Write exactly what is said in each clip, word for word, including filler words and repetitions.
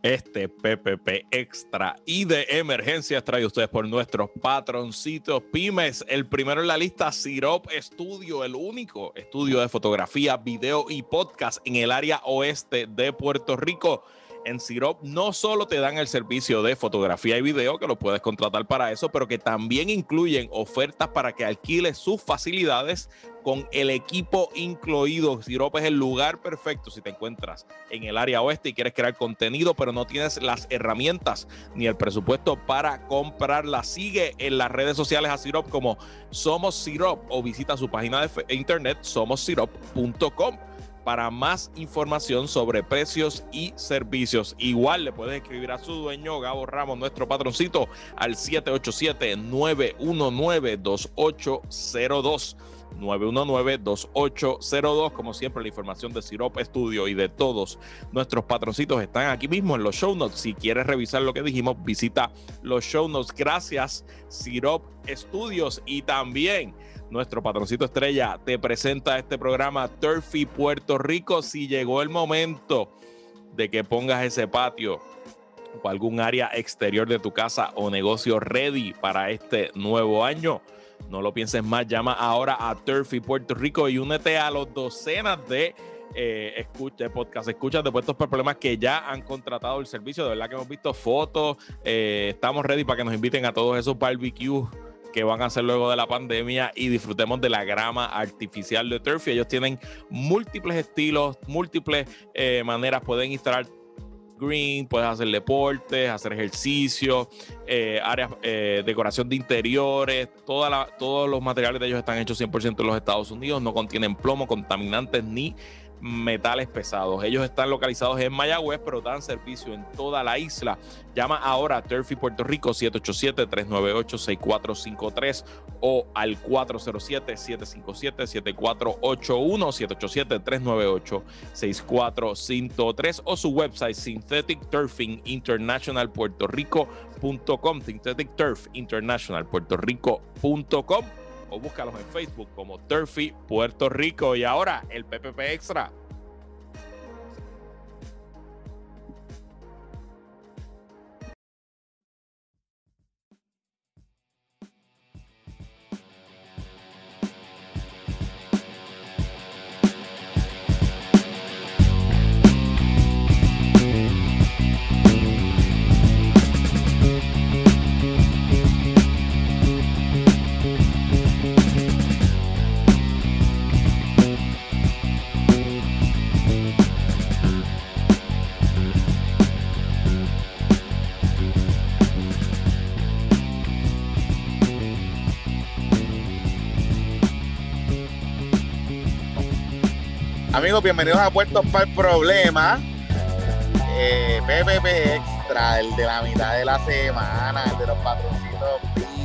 Este P P P Extra y de emergencias trae ustedes por nuestros patroncitos pymes. El primero en la lista, Syrup Studio, el único estudio de fotografía, video y podcast en el área oeste de Puerto Rico. En Syrup no solo te dan el servicio de fotografía y video, que lo puedes contratar para eso, pero que también incluyen ofertas para que alquiles sus facilidades con el equipo incluido. Syrup es el lugar perfecto si te encuentras en el área oeste y quieres crear contenido, pero no tienes las herramientas ni el presupuesto para comprarla. Sigue en las redes sociales a Syrup como Somos Syrup o visita su página de internet somos syrup punto com. Para más información sobre precios y servicios. Igual le puedes escribir a su dueño, Gabo Ramos, nuestro patroncito, al siete ocho siete, nueve uno nueve, dos ocho cero dos. nueve uno nueve, dos ocho cero dos. Como siempre, la información de Syrup Studio y de todos nuestros patroncitos están aquí mismo en los show notes. Si quieres revisar lo que dijimos, visita los show notes. Gracias, Syrup Studios. Y también nuestro patroncito estrella te presenta este programa, Turfy Puerto Rico. Si llegó el momento de que pongas ese patio o algún área exterior de tu casa o negocio ready para este nuevo año, no lo pienses más, llama ahora a Turfy Puerto Rico y únete a los docenas de eh, escucha, podcast escuchas de Puestos por Problemas que ya han contratado el servicio. De verdad que hemos visto fotos, eh, estamos ready para que nos inviten a todos esos barbecues que van a hacer luego de la pandemia y disfrutemos de la grama artificial de Turfy. Ellos tienen múltiples estilos, múltiples eh, maneras. Pueden instalar green, puedes hacer deportes, hacer ejercicio, eh, áreas, eh, decoración de interiores. Toda la, todos los materiales de ellos están hechos cien por ciento en los Estados Unidos. No contienen plomo, contaminantes ni metales pesados. Ellos están localizados en Mayagüez, pero dan servicio en toda la isla. Llama ahora a Turfy Puerto Rico siete ocho siete, tres nueve ocho, seis cuatro cinco tres o al cuatro cero siete, siete cinco siete, siete cuatro ocho uno, siete ocho siete, tres nueve ocho, seis cuatro cinco tres o su website synthetic turfing international puerto rico punto com, synthetic turf international puerto rico punto com, o búscalos en Facebook como Turfy Puerto Rico. Y ahora el P P P Extra. Amigos, bienvenidos a Puestos para el Problema. eh, P P P Extra, el de la mitad de la semana, el de los patroncitos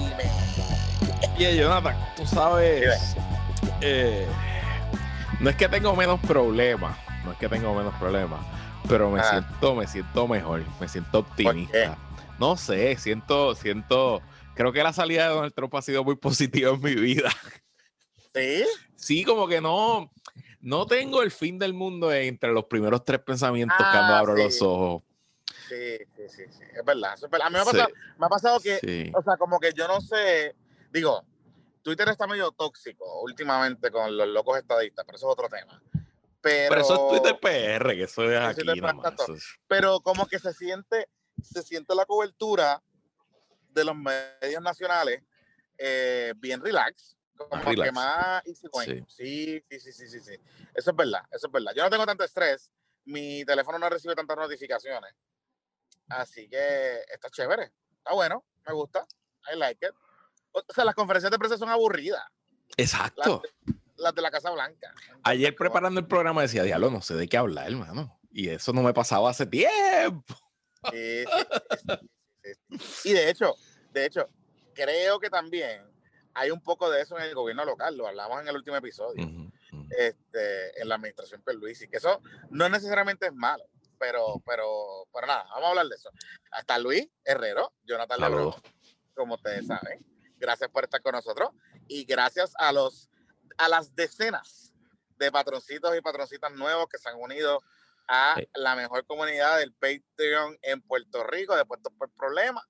pymes. Oye, Jonathan, tú sabes, eh, no es que tengo menos problemas, no es que tengo menos problemas, pero me ah. siento, me siento mejor, me siento optimista. No sé, siento, siento, creo que la salida de Donald Trump ha sido muy positiva en mi vida. ¿Sí? Sí, como que no, no tengo el fin del mundo entre los primeros tres pensamientos ah, cuando abro sí. los ojos. Sí, sí, sí, sí, es verdad, es verdad. A mí me ha pasado, sí. me ha pasado que, sí. o sea, como que yo no sé, digo, Twitter está medio tóxico últimamente con los locos estadistas, pero eso es otro tema. Pero, pero eso es Twitter P R, que eso es aquí nada más. Pero como que se siente, se siente la cobertura de los medios nacionales eh, bien relax. Como más que más easy going. Sí. Sí, sí, sí, sí, sí. Eso es verdad, eso es verdad. Yo no tengo tanto estrés, mi teléfono no recibe tantas notificaciones. Así que está chévere, está bueno, me gusta, I like it. O sea, las conferencias de prensa son aburridas. Exacto. Las de, las de la Casa Blanca. Entonces, ayer preparando el programa decía, diablo, no sé de qué hablar, hermano. Y eso no me pasaba hace tiempo. Sí, sí, sí, sí, sí. Y de hecho, de hecho, creo que también hay un poco de eso en el gobierno local, lo hablamos en el último episodio, uh-huh, uh-huh. Este, en la administración Pierluisi, que eso no necesariamente es malo, pero, pero, pero nada, vamos a hablar de eso. Hasta Luis Herrero, Jonathan Lebrón, como ustedes saben. Gracias por estar con nosotros y gracias a los a las decenas de patroncitos y patroncitas nuevos que se han unido a sí. la mejor comunidad del Patreon en Puerto Rico de Puerto por Problemas.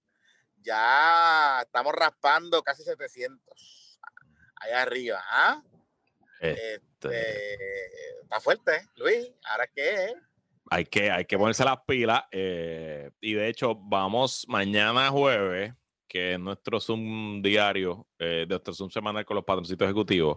Ya estamos raspando casi setecientos allá arriba. ¿Ah? Este... Este, está fuerte, Luis. ¿Ahora qué? Hay que, hay que ponerse las pilas. Eh, y de hecho, vamos mañana jueves, que es nuestro Zoom diario, eh, nuestro Zoom semanal con los patroncitos ejecutivos.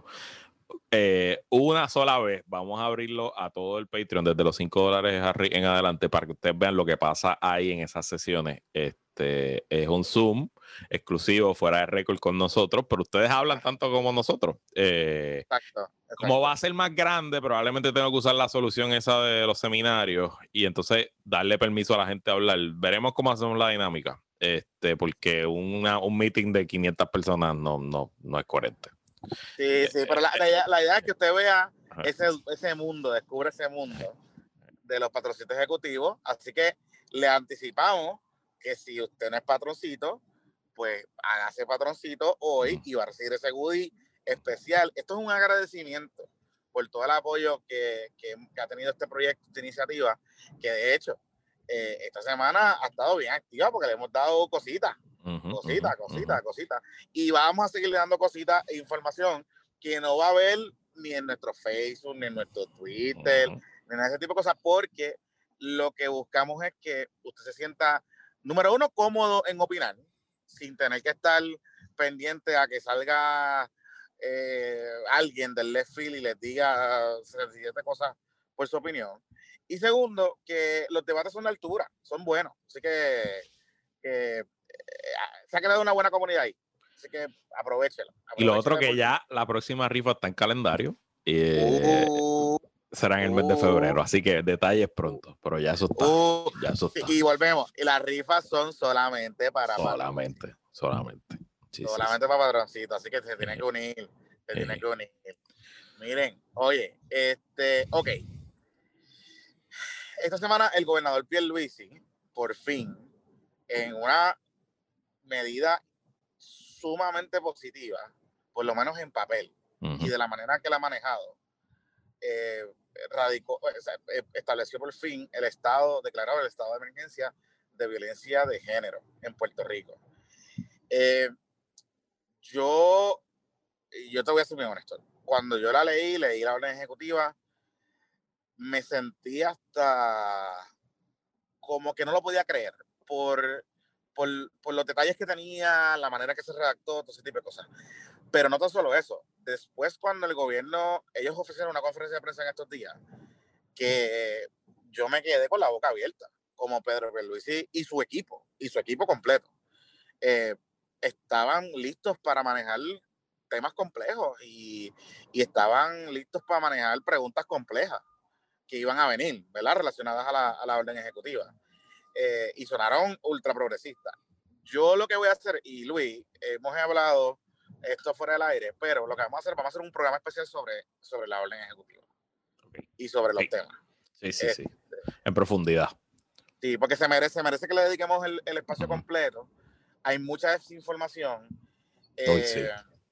Eh, una sola vez vamos a abrirlo a todo el Patreon desde los cinco dólares en adelante para que ustedes vean lo que pasa ahí en esas sesiones. Este es un Zoom exclusivo fuera de récord con nosotros, pero ustedes hablan tanto como nosotros. Eh, exacto, exacto. Como va a ser más grande, probablemente tengo que usar la solución esa de los seminarios y entonces darle permiso a la gente a hablar. Veremos cómo hacemos la dinámica, este, porque una, un meeting de quinientas personas no, no, no es coherente. Sí, sí, pero la, la, idea, la idea es que usted vea ese, ese mundo, descubre ese mundo de los patroncitos ejecutivos. Así que le anticipamos que si usted no es patroncito, pues hágase patroncito hoy y va a recibir ese goodie especial. Esto es un agradecimiento por todo el apoyo que, que, que ha tenido este proyecto, esta iniciativa, que de hecho eh, esta semana ha estado bien activa porque le hemos dado cositas. Uh-huh, cositas, uh-huh, cositas, uh-huh. cositas. Y vamos a seguirle dando cositas e información que no va a haber ni en nuestro Facebook, ni en nuestro Twitter, uh-huh. ni en ese tipo de cosas, porque lo que buscamos es que usted se sienta, número uno, cómodo en opinar, sin tener que estar pendiente a que salga eh, alguien del left field y les diga siete cosas por su opinión. Y segundo, que los debates son de altura, son buenos. Así que, que eh, se ha creado una buena comunidad ahí. Así que aprovechela. Y lo otro que ya la próxima rifa está en calendario. Eh, uh, será en el uh, mes de febrero. Así que detalles pronto. Pero ya eso está. Uh, ya eso está. Y volvemos. Y las rifas son solamente para Solamente, patroncitos. solamente. Sí, solamente sí, sí. para patroncitos. Así que se tiene sí. que unir. Se sí. tiene que unir. Miren, oye, este, ok. Esta semana el gobernador Pierluisi, por fin, en una medida sumamente positiva, por lo menos en papel, uh-huh. y de la manera que la ha manejado, eh, radicó, o sea, estableció por fin el estado, declarado el estado de emergencia de violencia de género en Puerto Rico. Eh, yo, yo te voy a ser muy honesto, cuando yo la leí, leí la orden ejecutiva, me sentí hasta como que no lo podía creer por, por, por los detalles que tenía, la manera que se redactó, todo ese tipo de cosas. Pero no tan solo eso. Después, cuando el gobierno, ellos ofrecieron una conferencia de prensa en estos días, que yo me quedé con la boca abierta, como Pedro Pierluisi y su equipo, y su equipo completo. Eh, estaban listos para manejar temas complejos y, y estaban listos para manejar preguntas complejas que iban a venir, ¿verdad? Relacionadas a la, a la orden ejecutiva. Eh, y sonaron ultra progresistas. Yo lo que voy a hacer, y Luis, hemos hablado esto fuera del aire, pero lo que vamos a hacer, vamos a hacer un programa especial sobre, sobre la orden ejecutiva. Okay. Y sobre los sí. temas. Sí, sí, este, sí. En profundidad. Sí, porque se merece, merece que le dediquemos el, el espacio uh-huh. completo. Hay mucha desinformación. Eh, Hoy sí.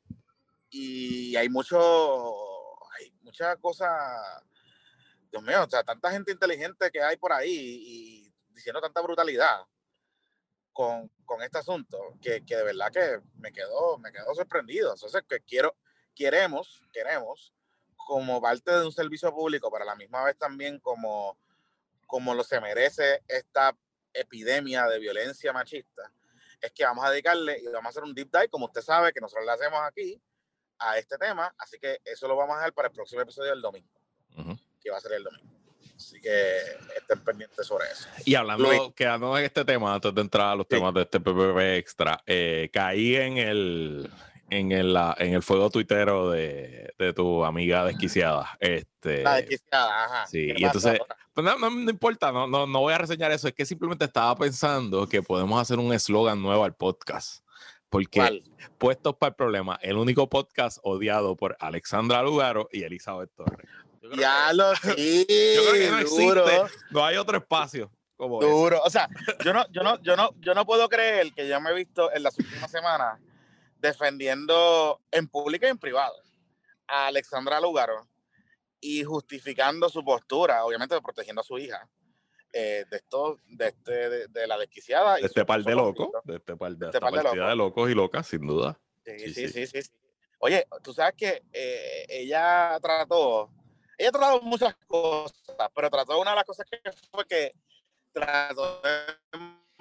Y hay mucho, hay mucha cosa, Dios mío, o sea, tanta gente inteligente que hay por ahí y diciendo tanta brutalidad con, con este asunto, que, que de verdad que me quedo, me quedo sorprendido. Entonces, que quiero, queremos, queremos, como parte de un servicio público, para la misma vez también como, como lo se merece esta epidemia de violencia machista, es que vamos a dedicarle y vamos a hacer un deep dive, como usted sabe, que nosotros le hacemos aquí, a este tema. Así que eso lo vamos a dejar para el próximo episodio del domingo, uh-huh. que va a ser el domingo. Así que estén pendientes sobre eso. Y hablando, Luis, quedando en este tema, antes de entrar a los sí. temas de este P P P Extra, eh, caí en el, en el, la, en el fuego tuitero de, de tu amiga desquiciada. Este, la desquiciada, ajá. Sí, y entonces, pues no, no, no importa, no, no, no voy a reseñar eso, es que simplemente estaba pensando que podemos hacer un eslogan nuevo al podcast. Porque, ¿cuál? Puestos para el problema, el único podcast odiado por Alexandra Lugaro y Elizabeth Torres. Ya que, lo sí. Yo creo que no duro. existe, no hay otro espacio como duro. ese. O sea, yo no, yo no, yo no, yo no puedo creer que yo me he visto en las últimas semanas defendiendo en público y en privado a Alexandra Lugaro y justificando su postura, obviamente protegiendo a su hija eh, de esto, de, este, de, de la desquiciada. De y este par de locos, de este par de, de, este par de, locos. de locos y locas, sin duda. Sí, sí, sí, sí. sí, sí. Oye, tú sabes que eh, ella trató, ella ha tratado muchas cosas, pero trató una de las cosas que fue que trató de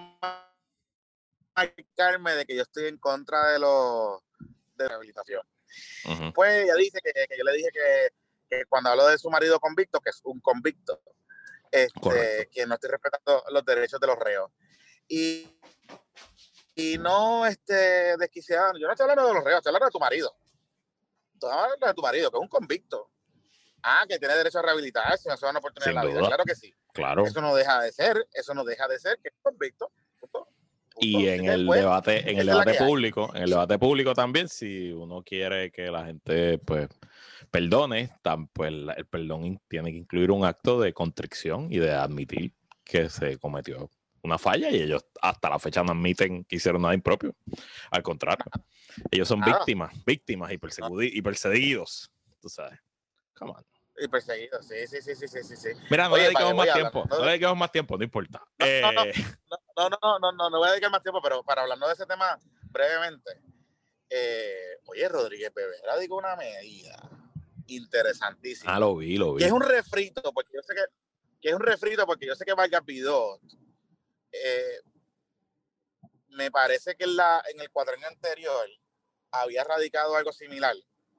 marcarme de que yo estoy en contra de los de rehabilitación. Uh-huh. Pues ella dice que, que yo le dije que, que cuando hablo de su marido convicto, que es un convicto, este, que no estoy respetando los derechos de los reos. Y, y no este, desquiciando, yo no estoy hablando de los reos, estoy hablando de tu marido. Estoy hablando de tu marido, que es un convicto. Ah, que tiene derecho a rehabilitarse, no se van a oportunidad en la vida. Claro que sí. Claro. Eso no deja de ser, eso no deja de ser que es convicto. Punto. Y en el después, debate, en el debate público, hay. en el debate público también, si uno quiere que la gente pues perdone, tan, pues el perdón tiene que incluir un acto de contrición y de admitir que se cometió una falla, y ellos hasta la fecha no admiten que hicieron nada impropio. Al contrario, ellos son nada. víctimas, víctimas y, persegui- y perseguidos, tú sabes. Come on. Y perseguido, sí, sí, sí, sí, sí, sí. Mira, no Oye, le dedicamos más tiempo, no, no le dedicamos más tiempo, no importa. No, eh... no, no, no, no, no, no, no, no voy a dedicar más tiempo, pero para hablando de ese tema brevemente, eh, oye, Rodríguez Bebé radicó una medida interesantísima. Ah, lo vi, lo vi. Que es un refrito, porque yo sé que, que es un refrito, porque yo sé que Vargas Vidot, eh, me parece que en, la, en el cuatrienio anterior había radicado algo similar.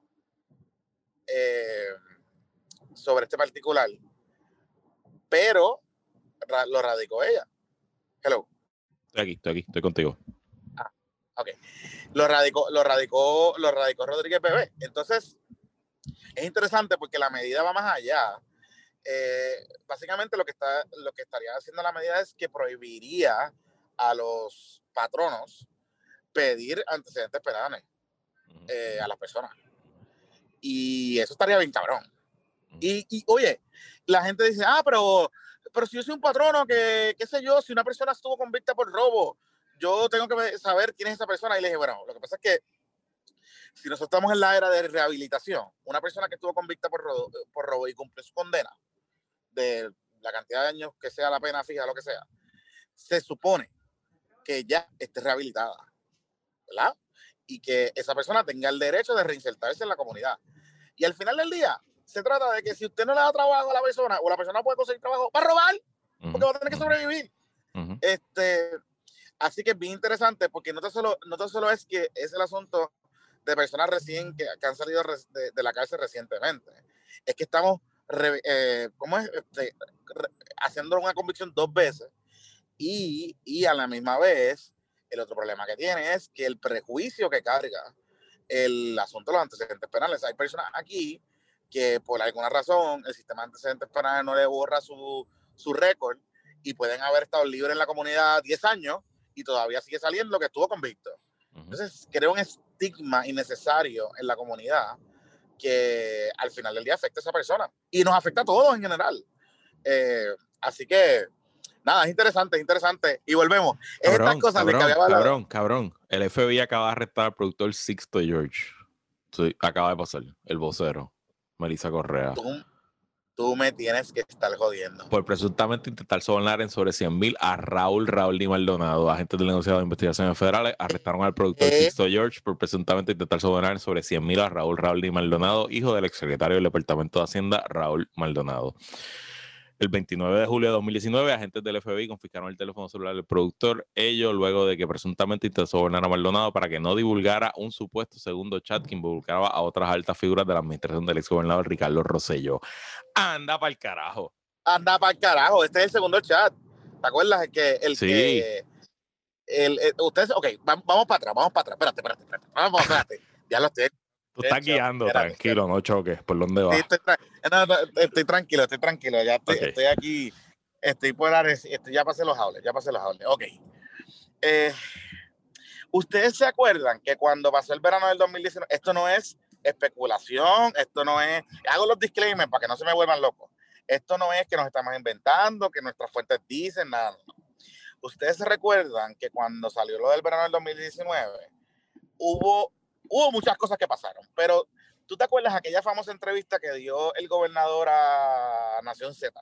Eh, sobre este particular, pero ra- lo radicó ella. Hello. Estoy aquí, estoy aquí, estoy contigo. Ah, ok. Lo radicó, lo radicó, lo radicó Rodríguez Bebé. Entonces, es interesante porque la medida va más allá. Eh, básicamente lo que está, lo que estaría haciendo la medida es que prohibiría a los patronos pedir antecedentes penales eh, a las personas. Y eso estaría bien cabrón. Y, y, oye, la gente dice, ah, pero, pero si yo soy un patrono, que, qué sé yo, si una persona estuvo convicta por robo, yo tengo que saber quién es esa persona. Y le dije, bueno, lo que pasa es que si nosotros estamos en la era de rehabilitación, una persona que estuvo convicta por robo, por robo y cumplió su condena, de la cantidad de años que sea la pena fija, lo que sea, se supone que ya esté rehabilitada, ¿verdad? Y que esa persona tenga el derecho de reinsertarse en la comunidad. Y al final del día, se trata de que si usted no le da trabajo a la persona, o la persona puede conseguir trabajo, va a robar, porque uh-huh. va a tener que sobrevivir. Uh-huh. Este, así que es bien interesante, porque no tan solo, no tan solo es que es el asunto de personas recién que, que han salido de, de la cárcel recientemente, es que estamos re, eh, ¿cómo es? Este, re, haciendo una convicción dos veces, y, y a la misma vez, el otro problema que tiene es que el prejuicio que carga el asunto de los antecedentes penales. Hay personas aquí que por alguna razón el sistema de antecedentes penales no le borra su, su récord y pueden haber estado libres en la comunidad diez años y todavía sigue saliendo que estuvo convicto. Uh-huh. Entonces, crea un estigma innecesario en la comunidad que al final del día afecta a esa persona y nos afecta a todos en general. Eh, así que, nada, es interesante, es interesante. Y volvemos. Es cabrón, estas cosas cabrón, de que había hablado. Cabrón, cabrón. El F B I acaba de arrestar al productor Sixto George. Sí, acaba de pasar. El vocero, Melissa Correa. Tú, tú me tienes que estar jodiendo. Por presuntamente intentar sobornar en sobre cien mil a Raúl Raúl Di Maldonado. Agentes del negociado de investigaciones federales arrestaron al productor eh, Sixto George por presuntamente intentar sobornar en sobre cien mil a Raúl Raúl Di Maldonado, hijo del exsecretario del Departamento de Hacienda, Raúl Maldonado. El veintinueve de julio de dos mil diecinueve, agentes del F B I confiscaron el teléfono celular del productor, ello luego de que presuntamente intentó sobornar a Maldonado para que no divulgara un supuesto segundo chat que involucraba a otras altas figuras de la administración del exgobernador Ricardo Rosselló. Anda pa'l carajo. Anda pa'l carajo, este es el segundo chat. ¿Te acuerdas? El que... El sí. que el, el, ustedes, ok, vamos, vamos para atrás, vamos para atrás. Espérate, espérate, espérate. Vamos, espérate. Ya lo estoy... Tú estás hecho, guiando, espérate, tranquilo, espérate. No choques. ¿Por dónde vas? Sí, estoy, tra no, no, estoy tranquilo, estoy tranquilo. Ya estoy, okay. estoy aquí, estoy por la estoy, ya pasé los jaules, ya pasé los jaules. Ok. Eh, ¿Ustedes se acuerdan que cuando pasó el verano del dos mil diecinueve, esto no es especulación, esto no es... Hago los disclaimers para que no se me vuelvan locos. Esto no es que nos estamos inventando, que nuestras fuentes dicen, nada. No. ¿Ustedes se recuerdan que cuando salió lo del verano del dos mil diecinueve, hubo, hubo muchas cosas que pasaron, pero ¿tú te acuerdas aquella famosa entrevista que dio el gobernador a Nación Z?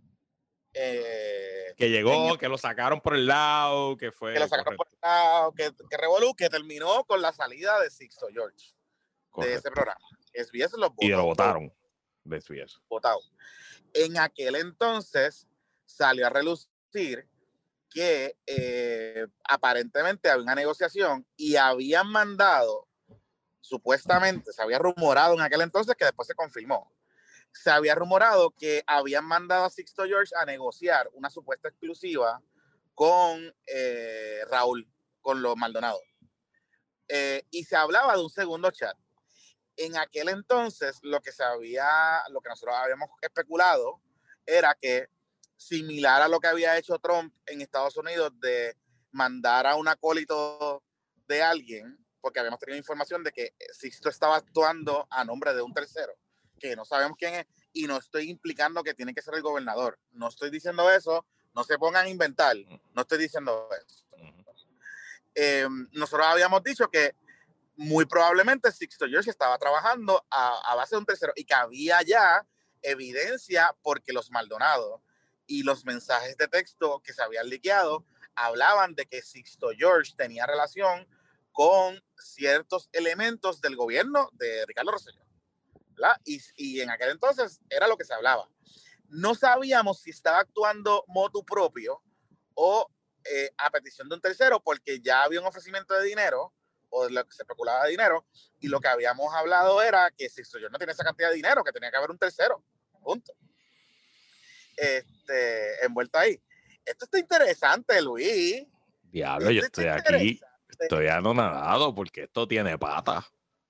Eh, que llegó, el, que lo sacaron por el lado, que fue. Que lo sacaron correcto. por el lado, que, que revolú, que terminó con la salida de Sixto George correcto. de ese programa. S B S los votó. Y lo votaron de S B S. Votado. En aquel entonces salió a relucir que eh, aparentemente había una negociación y habían mandado, supuestamente, se había rumorado en aquel entonces, que después se confirmó, se había rumorado que habían mandado a Sixto George a negociar una supuesta exclusiva con eh, Raúl, con los Maldonado. Eh, y se hablaba de un segundo chat. En aquel entonces, lo que se había, lo que nosotros habíamos especulado era que, similar a lo que había hecho Trump en Estados Unidos de mandar a un acólito de alguien, porque habíamos tenido información de que Sixto estaba actuando a nombre de un tercero, que no sabemos quién es, y no estoy implicando que tiene que ser el gobernador. No estoy diciendo eso, no se pongan a inventar, no estoy diciendo eso. Eh, nosotros habíamos dicho que muy probablemente Sixto George estaba trabajando a, a base de un tercero y que había ya evidencia porque los Maldonado y los mensajes de texto que se habían liqueado hablaban de que Sixto George tenía relación con ciertos elementos del gobierno de Ricardo Rosselló. Y, y en aquel entonces era lo que se hablaba. No sabíamos si estaba actuando motu propio o eh, a petición de un tercero, porque ya había un ofrecimiento de dinero o de lo que se especulaba de dinero, y lo que habíamos hablado era que Sixto George no tenía esa cantidad de dinero, que tenía que haber un tercero. Punto. Este, envuelto ahí. Esto está interesante, Luis. Diablo, esto yo estoy aquí, estoy anonadado porque esto tiene patas.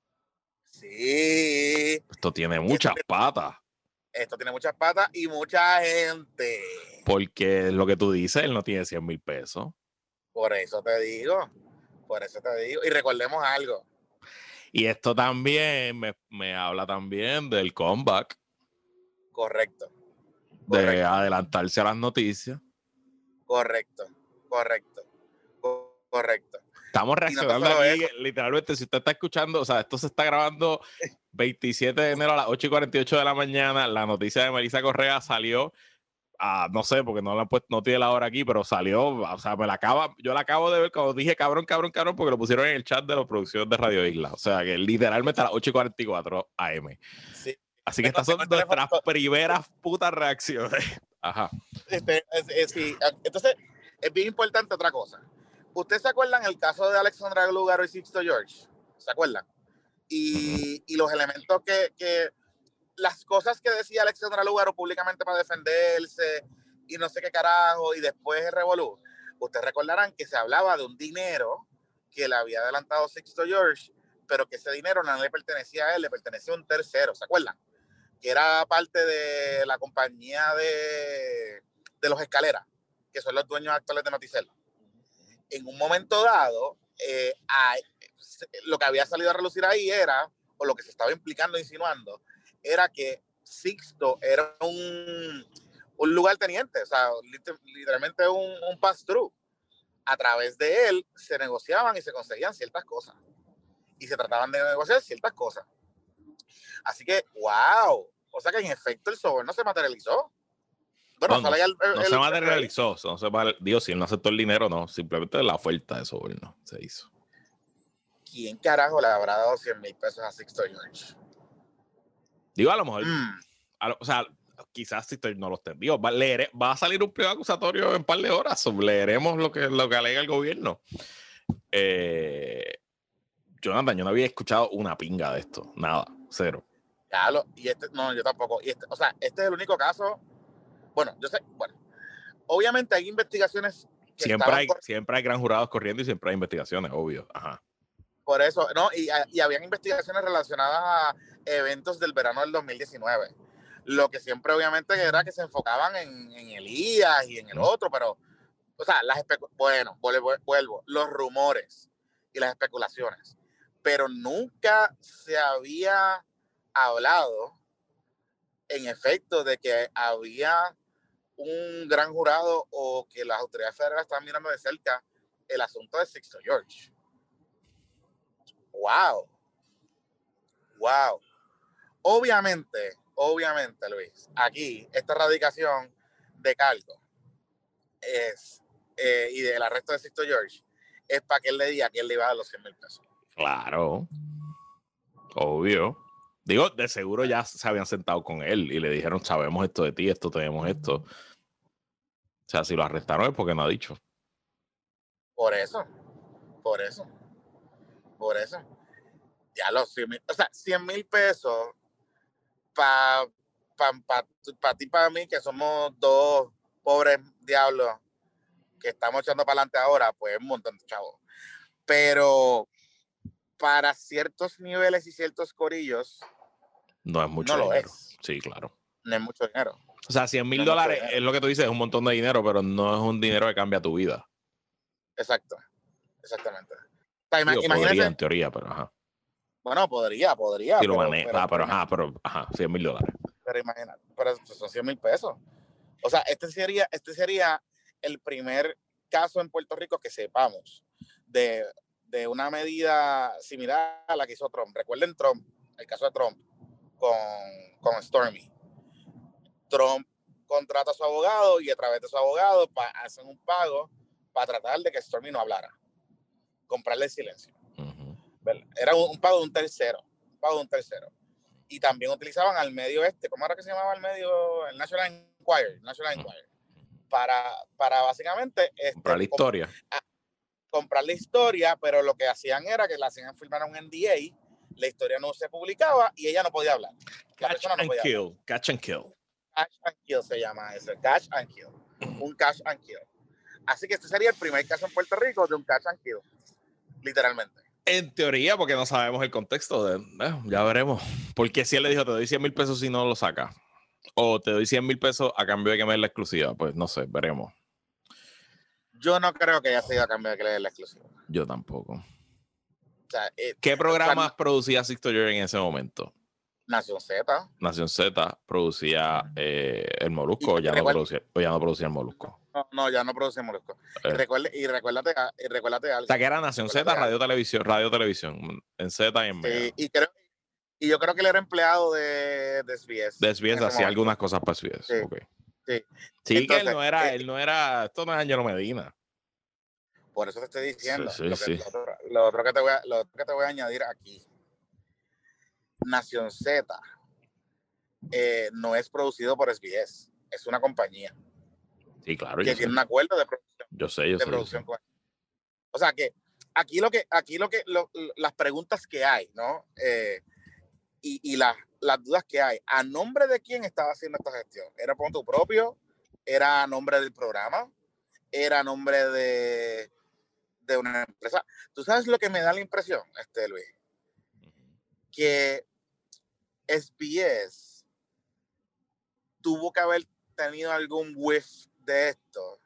Sí. Esto tiene muchas esto, patas. Esto tiene muchas patas y mucha gente. Porque lo que tú dices, él no tiene cien mil pesos. Por eso te digo. Por eso te digo. Y recordemos algo. Y esto también me, me habla también del comeback. Correcto. De correcto. Adelantarse a las noticias. Correcto. Correcto. Correcto. Estamos reaccionando no aquí, es. literalmente, si usted está escuchando, o sea, esto se está grabando veintisiete de enero a las ocho y cuarenta y ocho de la mañana. La noticia de Melissa Correa salió, a, no sé, porque no la han puesto, no tiene la hora aquí, pero salió, o sea, me la acaba, yo la acabo de ver cuando dije cabrón, cabrón, cabrón, porque lo pusieron en el chat de la producción de Radio Isla. O sea, que literalmente a las ocho y cuarenta y cuatro a eme. Sí. Así que estas son nuestras primeras putas reacciones. Ajá. Este, es, es, sí. Entonces, es bien importante otra cosa. ¿Ustedes se acuerdan el caso de Alexandra Lúgaro y Sixto George? ¿Se acuerdan? Y, y los elementos que, que, las cosas que decía Alexandra Lúgaro públicamente para defenderse y no sé qué carajo, y después el revolú. Ustedes recordarán que se hablaba de un dinero que le había adelantado Sixto George, pero que ese dinero no le pertenecía a él, le pertenecía a un tercero, ¿se acuerdan? Que era parte de la compañía de, de los Escaleras, que son los dueños actuales de Noticel. En un momento dado, eh, hay, lo que había salido a relucir ahí era, o lo que se estaba implicando, insinuando, era que Sixto era un, un lugarteniente, o sea, literalmente un, un pass-through. A través de él se negociaban y se conseguían ciertas cosas. Y se trataban de negociar ciertas cosas. Así que, wow. O sea que en efecto el soborno se materializó. Bueno, no, el, el, no se el, materializó, no se, digo, si él no aceptó el dinero, no, simplemente la oferta de soborno se hizo. ¿Quién carajo le habrá dado cien mil pesos a Sixto George? Digo, a lo mejor, mm. a lo, o sea, quizás Sixto no los tendió. Va, leeré, va a salir un pliego acusatorio en un par de horas, leeremos lo que, lo que alega el gobierno. Eh, Jonathan, yo no había escuchado una pinga de esto, nada, cero. Claro, y este, no, yo tampoco. Y este, o sea, este es el único caso. Bueno, yo sé, bueno, obviamente hay investigaciones. Que siempre, hay, por... siempre hay gran jurados corriendo y siempre hay investigaciones, obvio. Ajá. Por eso, ¿no? Y, y habían investigaciones relacionadas a eventos del verano del dos mil diecinueve. Lo que siempre, obviamente, era que se enfocaban en, en Elías y en el mm. otro, pero, o sea, las especu- bueno, vuelvo, vuelvo, los rumores y las especulaciones. Pero nunca se había hablado, en efecto, de que había un gran jurado o que las autoridades federales estaban mirando de cerca el asunto de Sixto George. Wow. Wow. Obviamente, obviamente, Luis, aquí esta erradicación de cargo es, eh, y del arresto de Sixto George es para que él le diga que él le iba a dar los cien mil pesos. Claro, obvio. Digo, de seguro ya se habían sentado con él y le dijeron, sabemos esto de ti, esto tenemos esto. O sea, si lo arrestaron es porque no ha dicho. Por eso, por eso, por eso. Ya los cien mil, o sea, cien mil pesos para pa, pa, pa ti y para mí, que somos dos pobres diablos que estamos echando para adelante ahora, pues un montón de chavos. Pero para ciertos niveles y ciertos corillos, no es mucho no dinero. Lo es. Sí, claro. No es mucho dinero. O sea, cien mil no dólares es lo que tú dices, es un montón de dinero, pero no es un dinero que cambia tu vida. Exacto, exactamente. O sea, Digo, podría en teoría, pero ajá. Bueno, podría, podría. Si lo pero, maneja, pero, ah, pero pero, ajá, pero ajá, cien mil dólares. Pero imagínate, pero son cien mil pesos. O sea, este sería, este sería el primer caso en Puerto Rico que sepamos de, de una medida similar a la que hizo Trump. Recuerden Trump, el caso de Trump con, con Stormy. Trump contrata a su abogado y a través de su abogado pa, hacen un pago para tratar de que Stormy no hablara. Comprarle el silencio. Uh-huh. Era un, un pago de un tercero. Un pago de un tercero. Y también utilizaban al medio este, ¿cómo era que se llamaba el medio? El National Enquirer, National Enquirer, para, para básicamente este, comprar la historia. Comp a, comprar la historia, pero lo que hacían era que la hacían firmar un N D A, la historia no se publicaba y ella no podía hablar. La catch persona no and podía kill, hablar. catch and kill. Catch and kill se llama eso, catch and kill. Un catch and kill. Así que este sería el primer caso en Puerto Rico de un catch and kill, literalmente. En teoría, porque no sabemos el contexto de, eh, ya veremos. Porque si él le dijo, te doy cien mil pesos si no lo sacas. O te doy cien mil pesos a cambio de que me den la exclusiva. Pues no sé, veremos. Yo no creo que haya sido a cambio de que le den la exclusiva. Yo tampoco. O sea, eh, ¿Qué programas cuando... producía Sixto George en ese momento? Nación Z. Nación Z producía eh, el Molusco, o ya, no producía, o ya no producía el Molusco. No, no, ya no produce Molusco. Eh. Y, recuerde, y, recuérdate, y recuérdate algo. O sea, que era Nación Z, Radio Televisión, Radio Televisión, en Z y en Mega. Sí, y, creo, y yo creo que él era empleado de, de S B S. De S B S hacía algunas cosas para S B S. Sí, okay. sí. Sí, entonces, que él no era, eh, él no era, esto no es Ángelo Medina. Por eso te estoy diciendo. Sí, sí, lo, que, sí. Lo, otro, lo, otro que te voy a, lo otro que te voy a añadir aquí. Nación Z eh, no es producido por S B S, es una compañía. Sí, claro. Que yo tiene sé. un acuerdo de producción. Yo sé, yo de sé. Producción yo sé. O sea que aquí lo que, aquí lo que, lo, las preguntas que hay, ¿no? Eh, y, y las, las dudas que hay. ¿A nombre de quién estaba haciendo esta gestión? ¿Era por tu propio? ¿Era a nombre del programa? ¿Era a nombre de, de una empresa? ¿Tú sabes lo que me da la impresión, este Luis? Que S B S tuvo que haber tenido algún whiff de esto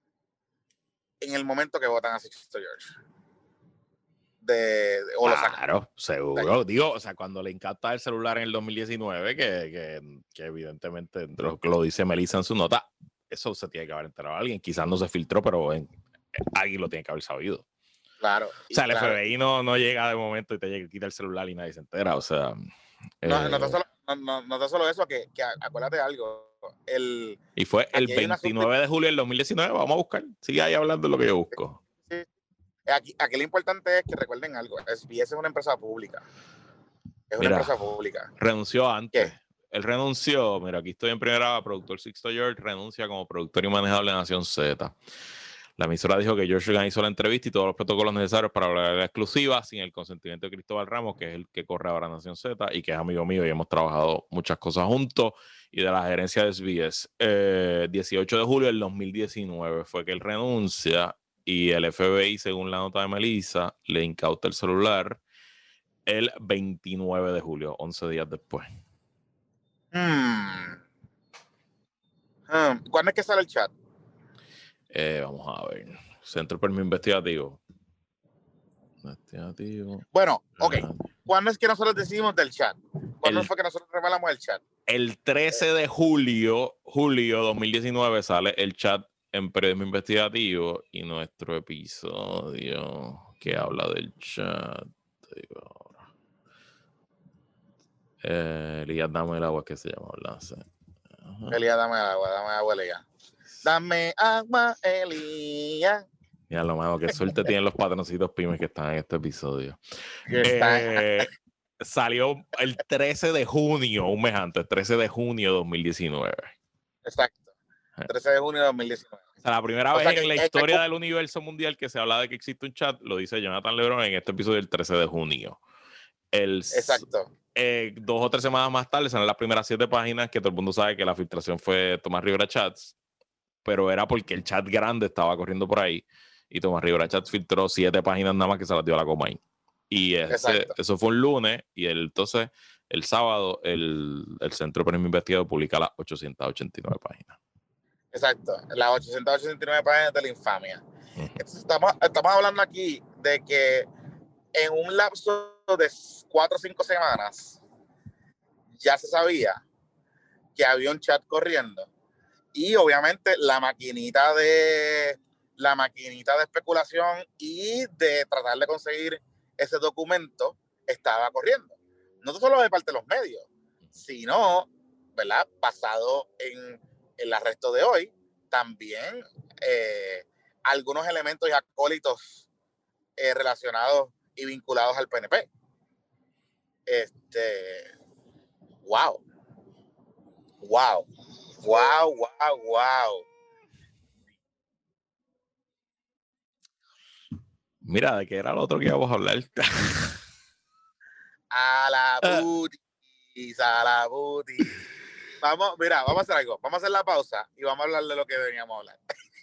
en el momento que votan a Sixto George. De, de, o claro, lo seguro. O sea, digo, o sea, cuando le encanta el celular en el dos mil diecinueve, que, que, que evidentemente lo, lo dice Melissa en su nota, eso se tiene que haber enterado a alguien. Quizás no se filtró, pero en, alguien lo tiene que haber sabido. Claro. O sea, el claro. F B I no, no llega de momento y te quita el celular y nadie se entera. O sea. No, eh, no, está solo, no, no, no está solo eso, que, que acuérdate de algo. El, y fue el veintinueve de julio del dos mil diecinueve. Vamos a buscar. Sigue ahí hablando de lo que yo busco. Sí. Aquí, aquí lo importante es que recuerden algo. S B S es una empresa pública. Es una Mira, empresa pública. Renunció antes. ¿Qué? Él renunció. Mira, aquí estoy en primera. Productor Sixto George renuncia como productor y manejable de Nación Z. La emisora dijo que George organizó la entrevista y todos los protocolos necesarios para hablar de la exclusiva sin el consentimiento de Cristóbal Ramos, que es el que corre ahora Nación Z y que es amigo mío y hemos trabajado muchas cosas juntos, y de la gerencia de S B S. Eh, dieciocho de julio del dos mil diecinueve fue que él renuncia y el F B I, según la nota de Melissa, le incauta el celular el veintinueve de julio, once días después. Hmm. Hmm. ¿Cuándo es que sale el chat? Eh, vamos a ver. Centro Permiso Investigativo. Investigativo. Bueno, ok. ¿Cuándo es que nosotros decidimos del chat? ¿Cuándo el, fue que nosotros revelamos el chat? El trece de julio, julio dos mil diecinueve, sale el chat en Periodismo Investigativo y nuestro episodio que habla del chat. Eh, Elías, dame el agua, que se llama, ¿verdad? Sí. Elías, dame agua, dame agua, Elías. Dame agua, Elías. Mira lo malo, qué suerte tienen los patroncitos pymes que están en este episodio. Está... Eh, salió el trece de junio, un mes antes, trece de junio de dos mil diecinueve. Exacto, trece de junio de dos mil diecinueve. O sea, la primera o vez sea en que, la que, historia que... del universo mundial que se habla de que existe un chat, lo dice Jonathan Lebron en este episodio del trece de junio. El, Exacto. Eh, dos o tres semanas más tarde salen las primeras siete páginas que todo el mundo sabe que la filtración fue Tomás Rivera Chats, pero era porque el chat grande estaba corriendo por ahí y Tomás Rivera Chats filtró siete páginas nada más que se las dio a la Comay. Y ese, eso fue un lunes y el, entonces el sábado el, el Centro Premio Investigado publica las ochocientas ochenta y nueve páginas. Exacto, las ochocientas ochenta y nueve páginas de la infamia. Uh-huh. Entonces, estamos, estamos hablando aquí de que en un lapso de cuatro o cinco semanas ya se sabía que había un chat corriendo y obviamente la maquinita de la maquinita de especulación y de tratar de conseguir ese documento estaba corriendo. No solo de parte de los medios, sino, ¿verdad? Basado en el arresto de hoy, también eh, algunos elementos y acólitos eh, relacionados y vinculados al P N P. Este, wow. Wow. Wow, wow, wow. Mira, ¿de qué era lo otro que íbamos a hablar? A la booty, a la booty. Vamos, mira, vamos a hacer algo. Vamos a hacer la pausa y vamos a hablar de lo que veníamos a hablar.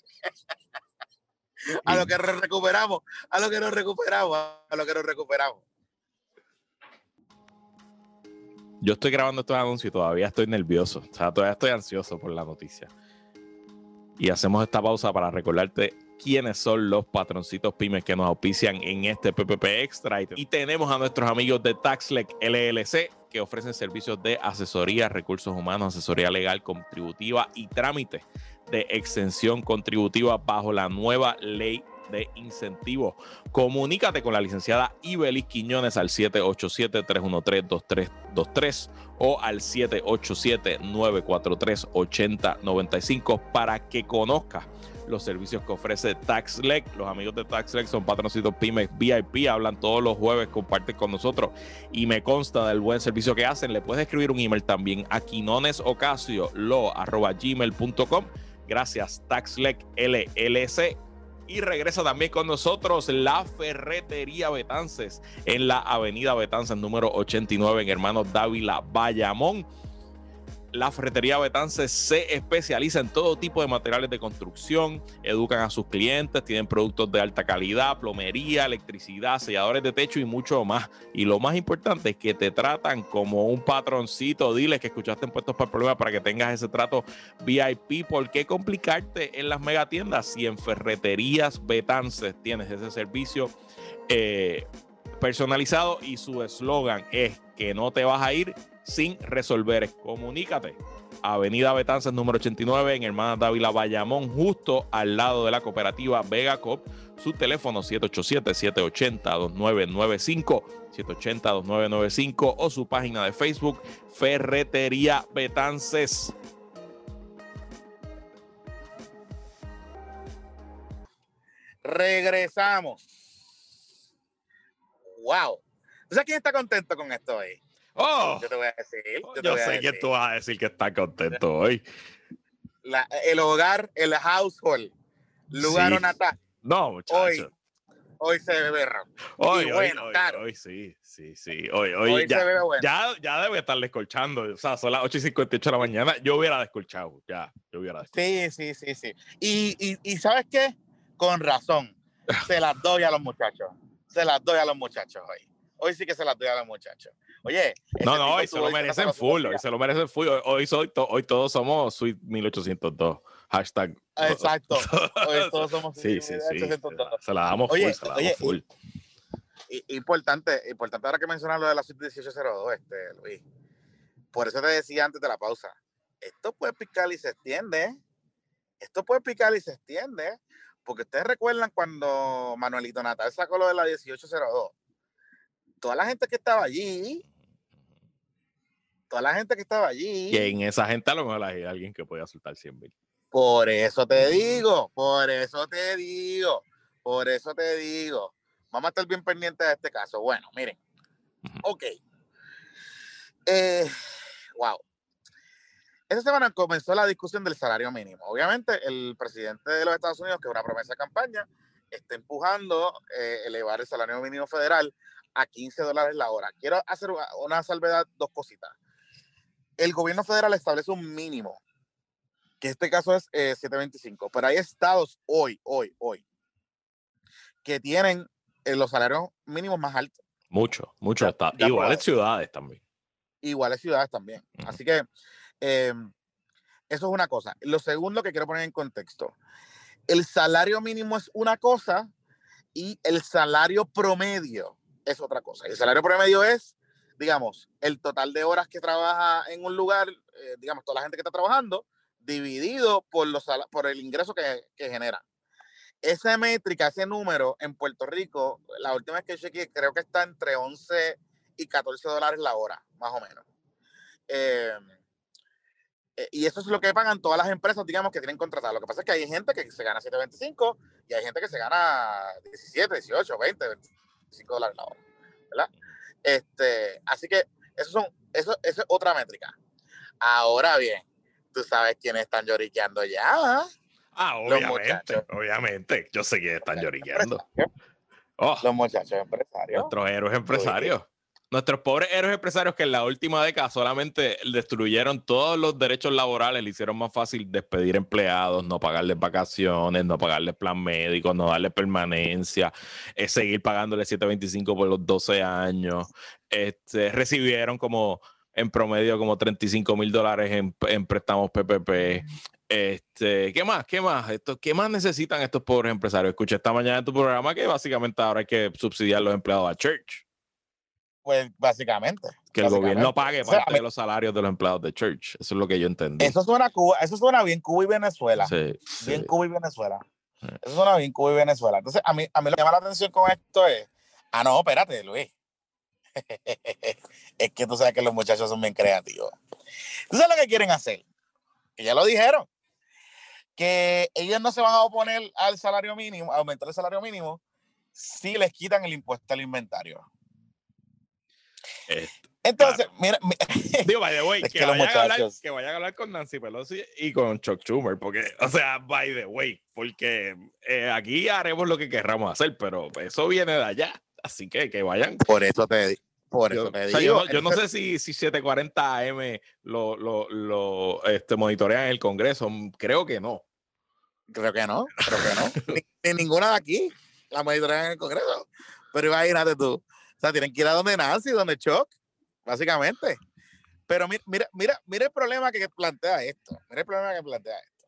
a lo que nos recuperamos, a lo que nos recuperamos, a lo que nos recuperamos. Yo estoy grabando estos anuncios y todavía estoy nervioso. O sea, todavía estoy ansioso por la noticia. Y hacemos esta pausa para recordarte quiénes son los patroncitos pymes que nos auspician en este P P P Extra. Y tenemos a nuestros amigos de TaxLec L L C, que ofrecen servicios de asesoría, recursos humanos, asesoría legal, contributiva y trámite de exención contributiva bajo la nueva ley de incentivos. Comunícate con la licenciada Ibelis Quiñones al siete ocho siete, tres uno tres, dos tres dos tres o al siete ocho siete, nueve cuatro tres, ocho cero nueve cinco para que conozcas los servicios que ofrece TaxLec. Los amigos de TaxLec son patroncitos pymes V I P, hablan todos los jueves, comparten con nosotros y me consta del buen servicio que hacen. Le puedes escribir un email también a quinonesocasiolo arroba gmail punto com. Gracias, TaxLec L L C. Y regresa también con nosotros la Ferretería Betances en la avenida Betances número ochenta y nueve en Hermanos Dávila, Bayamón. La Ferretería Betances se especializa en todo tipo de materiales de construcción, educan a sus clientes, tienen productos de alta calidad, plomería, electricidad, selladores de techo y mucho más. Y lo más importante es que te tratan como un patroncito. Diles que escuchaste en Puestos para el Problema para que tengas ese trato V I P. ¿Por qué complicarte en las megatiendas si en Ferreterías Betances tienes ese servicio eh, personalizado y su eslogan es que no te vas a ir sin resolver? Comunícate. Avenida Betances número ochenta y nueve en Hermanas Dávila, Bayamón, justo al lado de la cooperativa Vegacop. Su teléfono siete ocho siete, siete ocho cero, dos nueve nueve cinco, siete ocho cero, dos nueve nueve cinco o su página de Facebook Ferretería Betances. Regresamos. Wow. ¿Tú sabes quién está contento con esto hoy? Oh, yo te voy a decir. Yo, yo te voy sé a decir. que tú vas a decir que está contento hoy. La, el hogar, el household, lugar sí. natal. No, muchachos. Hoy, hoy se bebe ron. Hoy, y hoy, bueno, hoy, claro. Hoy sí, sí, sí. Hoy, hoy, hoy ya, se bebe bueno. ya, ya debe estar descolchando. O sea, son las ocho y cincuenta y ocho de la mañana. Yo hubiera descolchado. Ya, yo hubiera descolchado. Sí, sí, sí, sí. Y, y, y ¿sabes qué? Con razón. Se las doy a los muchachos. Se las doy a los muchachos hoy. Hoy sí que se las doy a los muchachos. Oye, no, no, hoy se lo merecen full, hoy se lo merecen full. Hoy, hoy, soy to, hoy todos somos Suite mil ochocientos dos. Hashtag. Exacto. Hoy todos somos sí, sí, sí. mil ochocientos dos. Se la damos oye, full, se la damos oye, full. Y, y, importante, importante ahora que mencionas lo de la suite dieciocho cero dos, este, Luis. Por eso te decía antes de la pausa. Esto puede picar y se extiende. Esto puede picar y se extiende. Porque ustedes recuerdan cuando Manuelito Natal sacó lo de la dieciocho cero dos. Toda la gente que estaba allí toda la gente que estaba allí. Y en esa gente a lo mejor hay alguien que podía soltar cien mil. Por eso te digo, por eso te digo, por eso te digo. Vamos a estar bien pendientes de este caso. Bueno, miren. Ok. Eh, wow. Esta semana comenzó la discusión del salario mínimo. Obviamente, el presidente de los Estados Unidos, que es una promesa de campaña, está empujando eh, elevar el salario mínimo federal a quince dólares la hora. Quiero hacer una salvedad, dos cositas. El gobierno federal establece un mínimo, que en este caso es eh, siete veinticinco, pero hay estados hoy, hoy, hoy, que tienen eh, los salarios mínimos más altos. Mucho, mucho. Ya, está. Ya iguales ciudades también. Iguales ciudades también. Uh-huh. Así que eh, eso es una cosa. Lo segundo que quiero poner en contexto, el salario mínimo es una cosa y el salario promedio es otra cosa. El salario promedio es, digamos, el total de horas que trabaja en un lugar, eh, digamos, toda la gente que está trabajando, dividido por, los, por el ingreso que, que genera. Esa métrica, ese número en Puerto Rico, la última vez que chequeé, creo que está entre once y catorce dólares la hora, más o menos. Eh, y eso es lo que pagan todas las empresas, digamos, que tienen contratado. Lo que pasa es que hay gente que se gana siete veinticinco y hay gente que se gana diecisiete, dieciocho, veinte, veinticinco dólares la hora, ¿verdad? Este, así que eso, son, eso, eso es otra métrica. Ahora bien, tú sabes quiénes están lloriqueando ya. Ah, obviamente, obviamente. Yo sé que están lloriqueando. Oh, los muchachos empresarios. Nuestros héroes empresarios. Nuestros pobres héroes empresarios que en la última década solamente destruyeron todos los derechos laborales, le hicieron más fácil despedir empleados, no pagarles vacaciones, no pagarles plan médico, no darles permanencia, eh, seguir pagándoles siete veinticinco por los doce años. Este, recibieron como en promedio como treinta y cinco mil dólares en, en préstamos P P P. Este, ¿qué más? ¿Qué más? Esto, ¿Qué más necesitan estos pobres empresarios? Escuché esta mañana en tu programa que básicamente ahora hay que subsidiar los empleados a Church. Pues básicamente. Que el básicamente. gobierno pague parte o sea, mí, de los salarios de los empleados de Church. Eso es lo que yo entendí. Eso suena, Cuba, eso suena bien Cuba y Venezuela. Sí, bien sí. Cuba y Venezuela. Sí. Eso suena bien Cuba y Venezuela. Entonces, a mí, a mí lo que llama la atención con esto es, ah, no, espérate, Luis. Es que tú sabes que los muchachos son bien creativos. ¿Tú sabes lo que quieren hacer? Que ya lo dijeron. Que ellos no se van a oponer al salario mínimo, a aumentar el salario mínimo, si les quitan el impuesto al inventario. Esto, Entonces, claro. mira, mira. Digo, by the way, es que, que, vayan muchachos... a hablar, que vayan a hablar con Nancy Pelosi y con Chuck Schumer, porque, o sea, by the way, porque eh, aquí haremos lo que querramos hacer, pero eso viene de allá, así que que vayan. Por eso te, por yo, eso te o sea, digo. Yo no, yo no sé si, si setecientos cuarenta A M lo, lo, lo este, monitorean en el Congreso, creo que no. Creo que no, creo que no. ni, ni ninguna de aquí la monitorean en el Congreso. Pero imagínate tú. O sea, tienen que ir a donde Nancy, donde Chuck, básicamente. Pero mira, mira, mira, mira el problema que plantea esto. Mira el problema que plantea esto.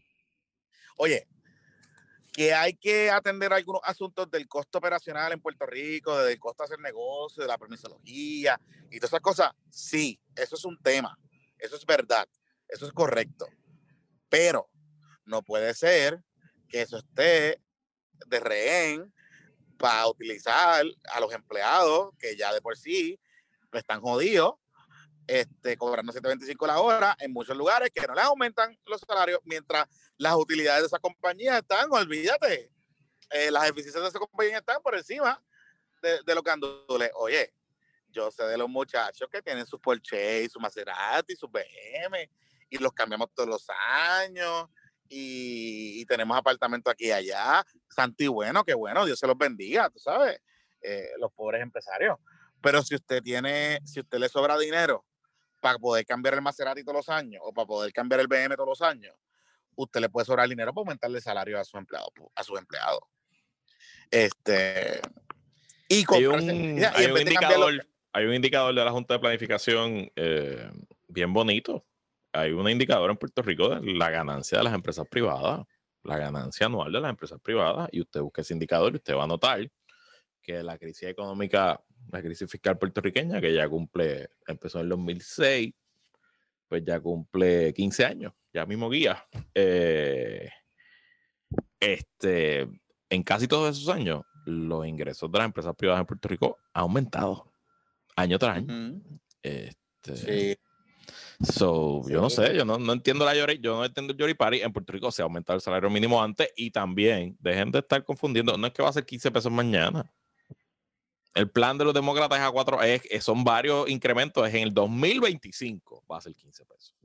Oye, que hay que atender algunos asuntos del costo operacional en Puerto Rico, del costo de hacer negocio, de la permisología y todas esas cosas. Sí, eso es un tema. Eso es verdad. Eso es correcto. Pero no puede ser que eso esté de rehén para utilizar a los empleados que ya de por sí están jodidos, este, cobrando siete veinticinco la hora en muchos lugares que no les aumentan los salarios mientras las utilidades de esa compañía están, olvídate, eh, las eficiencias de esa compañía están por encima de, de lo que andule. Oye, yo sé de los muchachos que tienen sus Porsche, su Maserati, sus B M y los cambiamos todos los años. Y, y tenemos apartamentos aquí y allá. Santi, bueno, qué bueno, Dios se los bendiga, tú sabes, eh, los pobres empresarios. Pero si usted tiene, si usted le sobra dinero para poder cambiar el Maserati todos los años o para poder cambiar el B M todos los años, usted le puede sobrar dinero para aumentarle el salario a sus empleados, a sus empleados. Este, y comprarse, hay un, y, y hay, un indicador, los... hay un indicador de la Junta de Planificación eh, bien bonito. Hay un indicador en Puerto Rico de la ganancia de las empresas privadas, la ganancia anual de las empresas privadas, y usted busca ese indicador y usted va a notar que la crisis económica, la crisis fiscal puertorriqueña, que ya cumple, empezó en el dos mil seis, pues ya cumple quince años, ya mismo guía. Eh, este, en casi todos esos años, los ingresos de las empresas privadas en Puerto Rico han aumentado año tras año. Uh-huh. Este, sí. So, sí. Yo no sé, yo no, no entiendo la Yori, yo no entiendo el Yori Party. En Puerto Rico se ha aumentado el salario mínimo antes y también, dejen de estar confundiendo, no es que va a ser quince pesos mañana. El plan de los demócratas es a cuatro, es, son varios incrementos, es en el dos mil veinticinco va a ser quince pesos.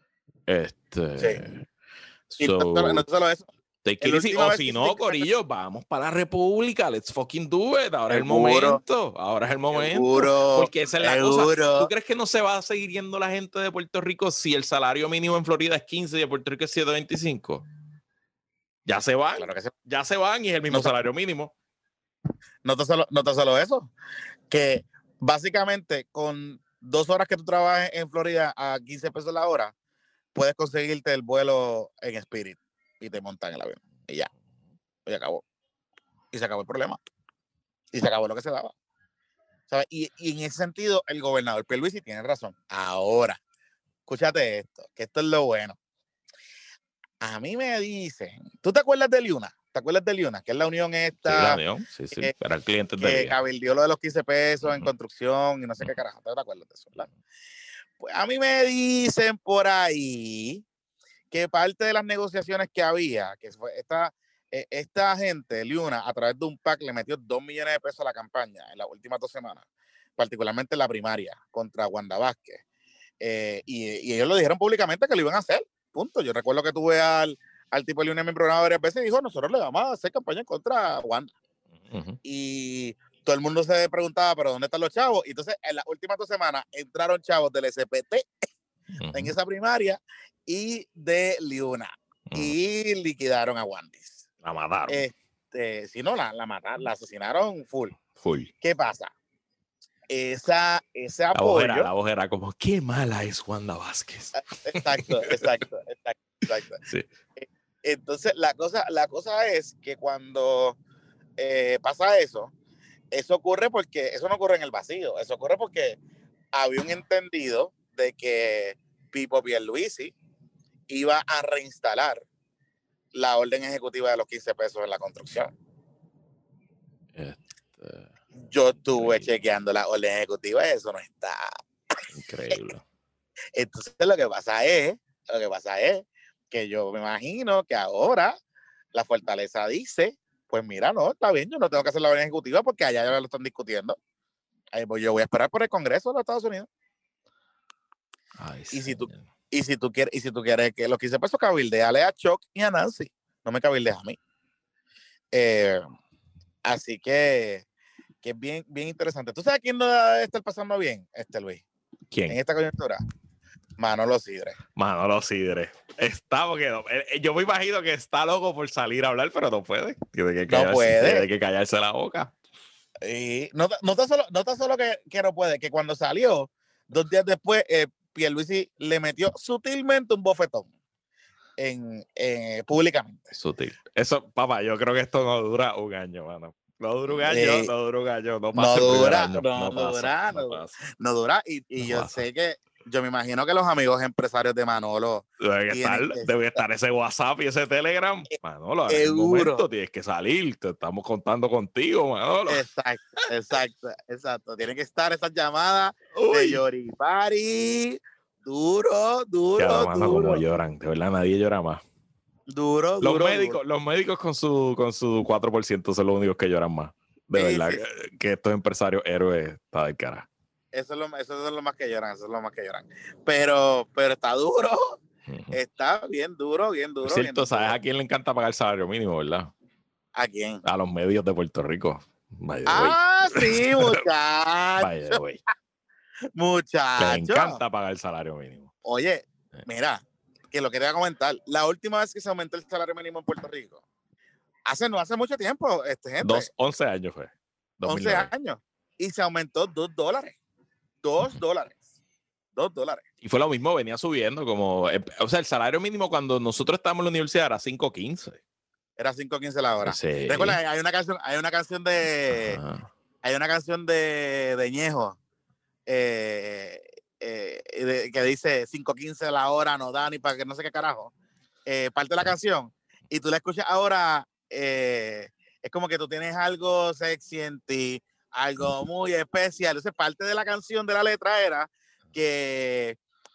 Este. Sí. So, y no, no solo eso. O si no, Corillo, vamos para la República. Let's fucking do it. Ahora seguro, es el momento. Ahora es el momento. Seguro, porque esa es la seguro. cosa. ¿Tú crees que no se va a seguir yendo la gente de Puerto Rico si el salario mínimo en Florida es quince y en Puerto Rico es siete veinticinco? Ya se van. Claro que sí. Ya se van y es el mismo no salario mínimo. No te solo, no te solo eso. Que básicamente con dos horas que tú trabajes en Florida a quince pesos la hora, puedes conseguirte el vuelo en Spirit y te montan en el avión. Y ya. Y acabó. Y se acabó el problema. Y se acabó lo que se daba. ¿Sabes? Y, y en ese sentido, el gobernador Pierluisi tiene razón. Ahora, escúchate esto, que esto es lo bueno. A mí me dicen, ¿tú te acuerdas de Liuna? ¿Te acuerdas de Liuna? Que es la unión esta. Sí, la unión, sí, sí, que, para el cliente de Que cabildió lo de los quince pesos uh-huh. en construcción y no sé uh-huh. qué carajo. ¿Te acuerdas de eso, verdad? Pues a mí me dicen por ahí que parte de las negociaciones que había, que fue esta, eh, esta gente, Liuna, a través de un PAC le metió dos millones de pesos a la campaña en las últimas dos semanas, particularmente en la primaria contra Wanda Vázquez. Eh, y, y ellos lo dijeron públicamente que lo iban a hacer, punto. Yo recuerdo que tuve al, al tipo de Liuna en mi programa varias veces y dijo, nosotros le vamos a hacer campaña contra Wanda. Uh-huh. Y todo el mundo se preguntaba, ¿pero dónde están los chavos? Y entonces, en las últimas dos semanas, entraron chavos del S P T uh-huh. en esa primaria y de Liuna. Uh-huh. Y liquidaron a Wandis. La mataron. Este, si no, la, la mataron, la asesinaron full. Full. ¿Qué pasa? Esa, ese la apoyo... Voz era, la voz era como, qué mala es Wanda Vázquez. Exacto, exacto, exacto, exacto. Sí. Entonces, la cosa, la cosa es que cuando eh, pasa eso, eso ocurre porque, eso no ocurre en el vacío, eso ocurre porque había un entendido de que Pipo Pierluisi iba a reinstalar la orden ejecutiva de los quince pesos en la construcción. Este... Yo estuve increíble. chequeando la orden ejecutiva y eso no está. Increíble. Entonces lo que pasa es, lo que pasa es que yo me imagino que ahora la Fortaleza dice, pues mira, no, está bien, yo no tengo que hacer la orden ejecutiva porque allá ya lo están discutiendo. Ahí voy, yo voy a esperar por el Congreso de los Estados Unidos. Ay, y si tú y si tú quieres y si tú quieres que los quince pesos cabildeale a Chuck y a Nancy, no me cabildees a mí. Eh, así que que es bien, bien interesante. ¿Tú sabes quién no debe estar pasando bien, este Luis? ¿Quién? En esta coyuntura. Manolo Sidre. Manolo Sidre. Está porque no, yo me imagino que está loco por salir a hablar, pero no puede. Tiene que callarse, no puede. Tiene que callarse la boca. Y no, no está solo, no está solo que, que no puede, que cuando salió, dos días después, eh, Pierluisi le metió sutilmente un bofetón en, eh, públicamente. Sutil. Eso, papá, yo creo que esto no dura un año, mano. No dura un año, eh, no dura un año, no pasa no el dura, año, no, no, no pasa, dura, no, no, pasa. no dura, y, y no yo pasa. sé que, yo me imagino que los amigos empresarios de Manolo debe estar, que debe estar ese WhatsApp y ese Telegram. Manolo, ahora en un momento tienes que salir, te estamos contando contigo, Manolo. Exacto, exacto, exacto. Tienen que estar esas llamadas Uy. de Yoripari, duro, duro, ya, mano, duro. Como lloran, de verdad, nadie llora más. Duro, los duro. Médicos, duro. Los médicos con su, con su cuatro por ciento son los únicos que lloran más. De sí, verdad, sí, sí. Que, que estos empresarios héroes está de cara. Eso es, lo, eso es lo más que lloran, eso es lo más que lloran. Pero, pero está duro, uh-huh. está bien duro, bien duro. Por cierto, bien ¿sabes duro. a quién le encanta pagar salario mínimo, verdad? ¿A quién? A los medios de Puerto Rico. Ah, sí, muchacho. Muchacho. Le encanta pagar el salario mínimo. Oye, mira, que lo quería comentar. La última vez que se aumentó el salario mínimo en Puerto Rico, hace no hace mucho tiempo, este gente. Dos, once años fue. dos mil nueve. once años. Y se aumentó dos dólares. Dos dólares. Dos dólares. Y fue lo mismo, venía subiendo como, o sea, el salario mínimo cuando nosotros estábamos en la universidad era cinco quince. Era cinco quince la hora. Sí. Recuerda, hay una canción, hay una canción de, Ajá. hay una canción de, de Ñejo, eh, eh, de, que dice cinco quince la hora, no da ni para que no sé qué carajo. Eh, parte de la canción, y tú la escuchas ahora, eh, es como que tú tienes algo sexy en ti, algo muy especial. Entonces, parte de la canción, de la letra era que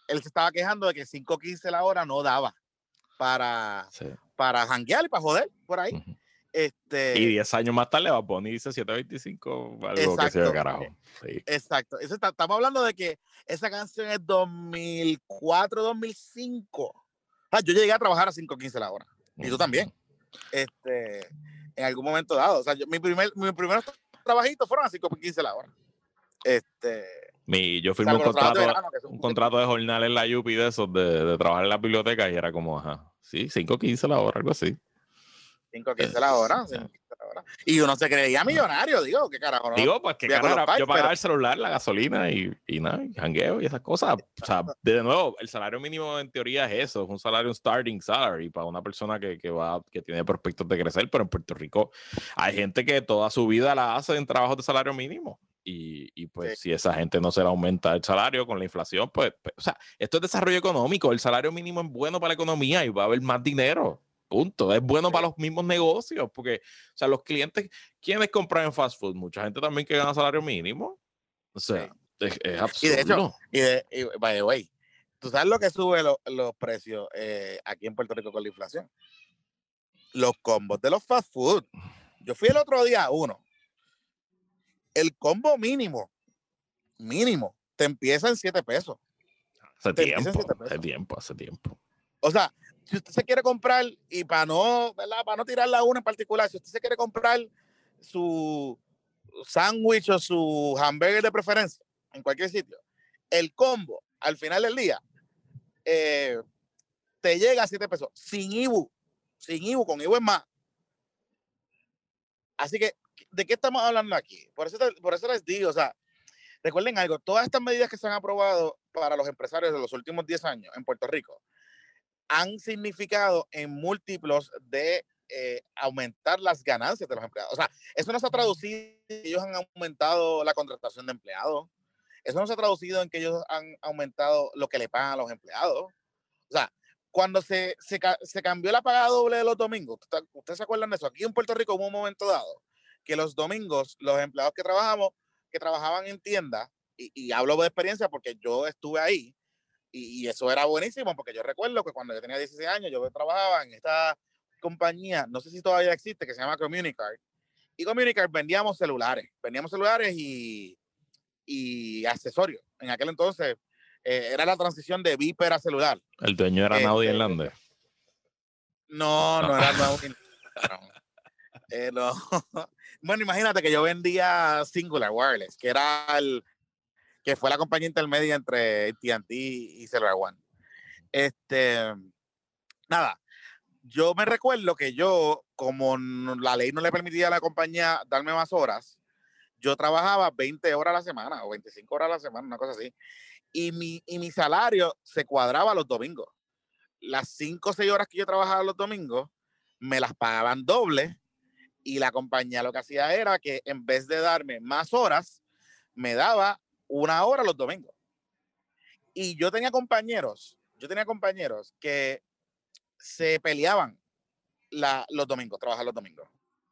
él se estaba quejando de que cinco quince la hora no daba para, sí. para janguear y para joder por ahí. Uh-huh. Este, y diez años más tarde va a poner dice siete veinticinco, algo exacto, que sea de carajo. Sí. Exacto. Eso está, estamos hablando de que esa canción es dos mil cuatro, dos mil cinco. O sea, yo llegué a trabajar a cinco quince la hora. Y tú también. Este, en algún momento dado. O sea, yo, mi primer, mi primeros trabajitos fueron a cinco quince la hora. Este. Mi, yo firmé o sea, un, contrato, de verano, un, un contrato de jornal en la U P I de esos, de, de trabajar en la biblioteca, y era como, ajá, sí, cinco quince la hora, algo así. cinco quince la hora, cinco quince la hora. Y uno se creía millonario, digo, qué carajo, ¿no? Digo, pues qué carajo, yo pagaba pero... el celular, la gasolina y, y nada, y jangueo y esas cosas. O sea, de nuevo, el salario mínimo en teoría es eso, es un salario, un starting salary para una persona que, que va, que tiene prospectos de crecer, pero en Puerto Rico hay gente que toda su vida la hace en trabajos de salario mínimo. Y, y pues sí. Si esa gente no se le aumenta el salario con la inflación, pues, pues, o sea, esto es desarrollo económico, el salario mínimo es bueno para la economía y va a haber más dinero. Punto. Es bueno sí. Para los mismos negocios, porque, o sea, los clientes, ¿quiénes compran en fast food? Mucha gente también que gana salario mínimo. O sea, sí. es, es absurdo. Y de hecho, y de, y, by the way, ¿tú sabes lo que sube lo, los precios eh, aquí en Puerto Rico con la inflación? Los combos de los fast food. Yo fui el otro día a uno. El combo mínimo, mínimo, te empieza en siete pesos. Hace te tiempo, pesos. hace tiempo, hace tiempo. O sea, si usted se quiere comprar, y para no, ¿verdad? Para no tirar la una en particular, si usted se quiere comprar su sándwich o su hamburger de preferencia en cualquier sitio, el combo al final del día eh, te llega a siete pesos sin I B U, sin I B U, con I B U es más. Así que, ¿de qué estamos hablando aquí? Por eso, por eso les digo, o sea, recuerden algo, todas estas medidas que se han aprobado para los empresarios de los últimos diez años en Puerto Rico han significado en múltiplos de eh, aumentar las ganancias de los empleados. O sea, eso no se ha traducido en que ellos han aumentado la contratación de empleados. Eso no se ha traducido en que ellos han aumentado lo que le pagan a los empleados. O sea, cuando se, se, se cambió la paga doble de los domingos, ¿ustedes se acuerdan de eso? Aquí en Puerto Rico hubo un momento dado que los domingos, los empleados que trabajamos, que trabajaban en tiendas, y, y hablo de experiencia porque yo estuve ahí, y, y eso era buenísimo, porque yo recuerdo que cuando yo tenía dieciséis años, yo trabajaba en esta compañía, no sé si todavía existe, que se llama Communicard, y Communicard vendíamos celulares, vendíamos celulares y, y accesorios. En aquel entonces eh, era la transición de Viper a celular. ¿El dueño era este, Naudi Hernández? No, no, no era Naudi. No. Eh, no. Bueno, imagínate que yo vendía Singular Wireless, que era el que fue la compañía intermedia entre A T and T y Cellular One. Este, nada, yo me recuerdo que yo, como la ley no le permitía a la compañía darme más horas, yo trabajaba veinte horas a la semana o veinticinco horas a la semana, una cosa así. Y mi, y mi salario se cuadraba los domingos. Las cinco o seis horas que yo trabajaba los domingos, me las pagaban doble, y la compañía lo que hacía era que en vez de darme más horas, me daba una hora los domingos. Y yo tenía compañeros, yo tenía compañeros que se peleaban la, los domingos, trabajar los domingos.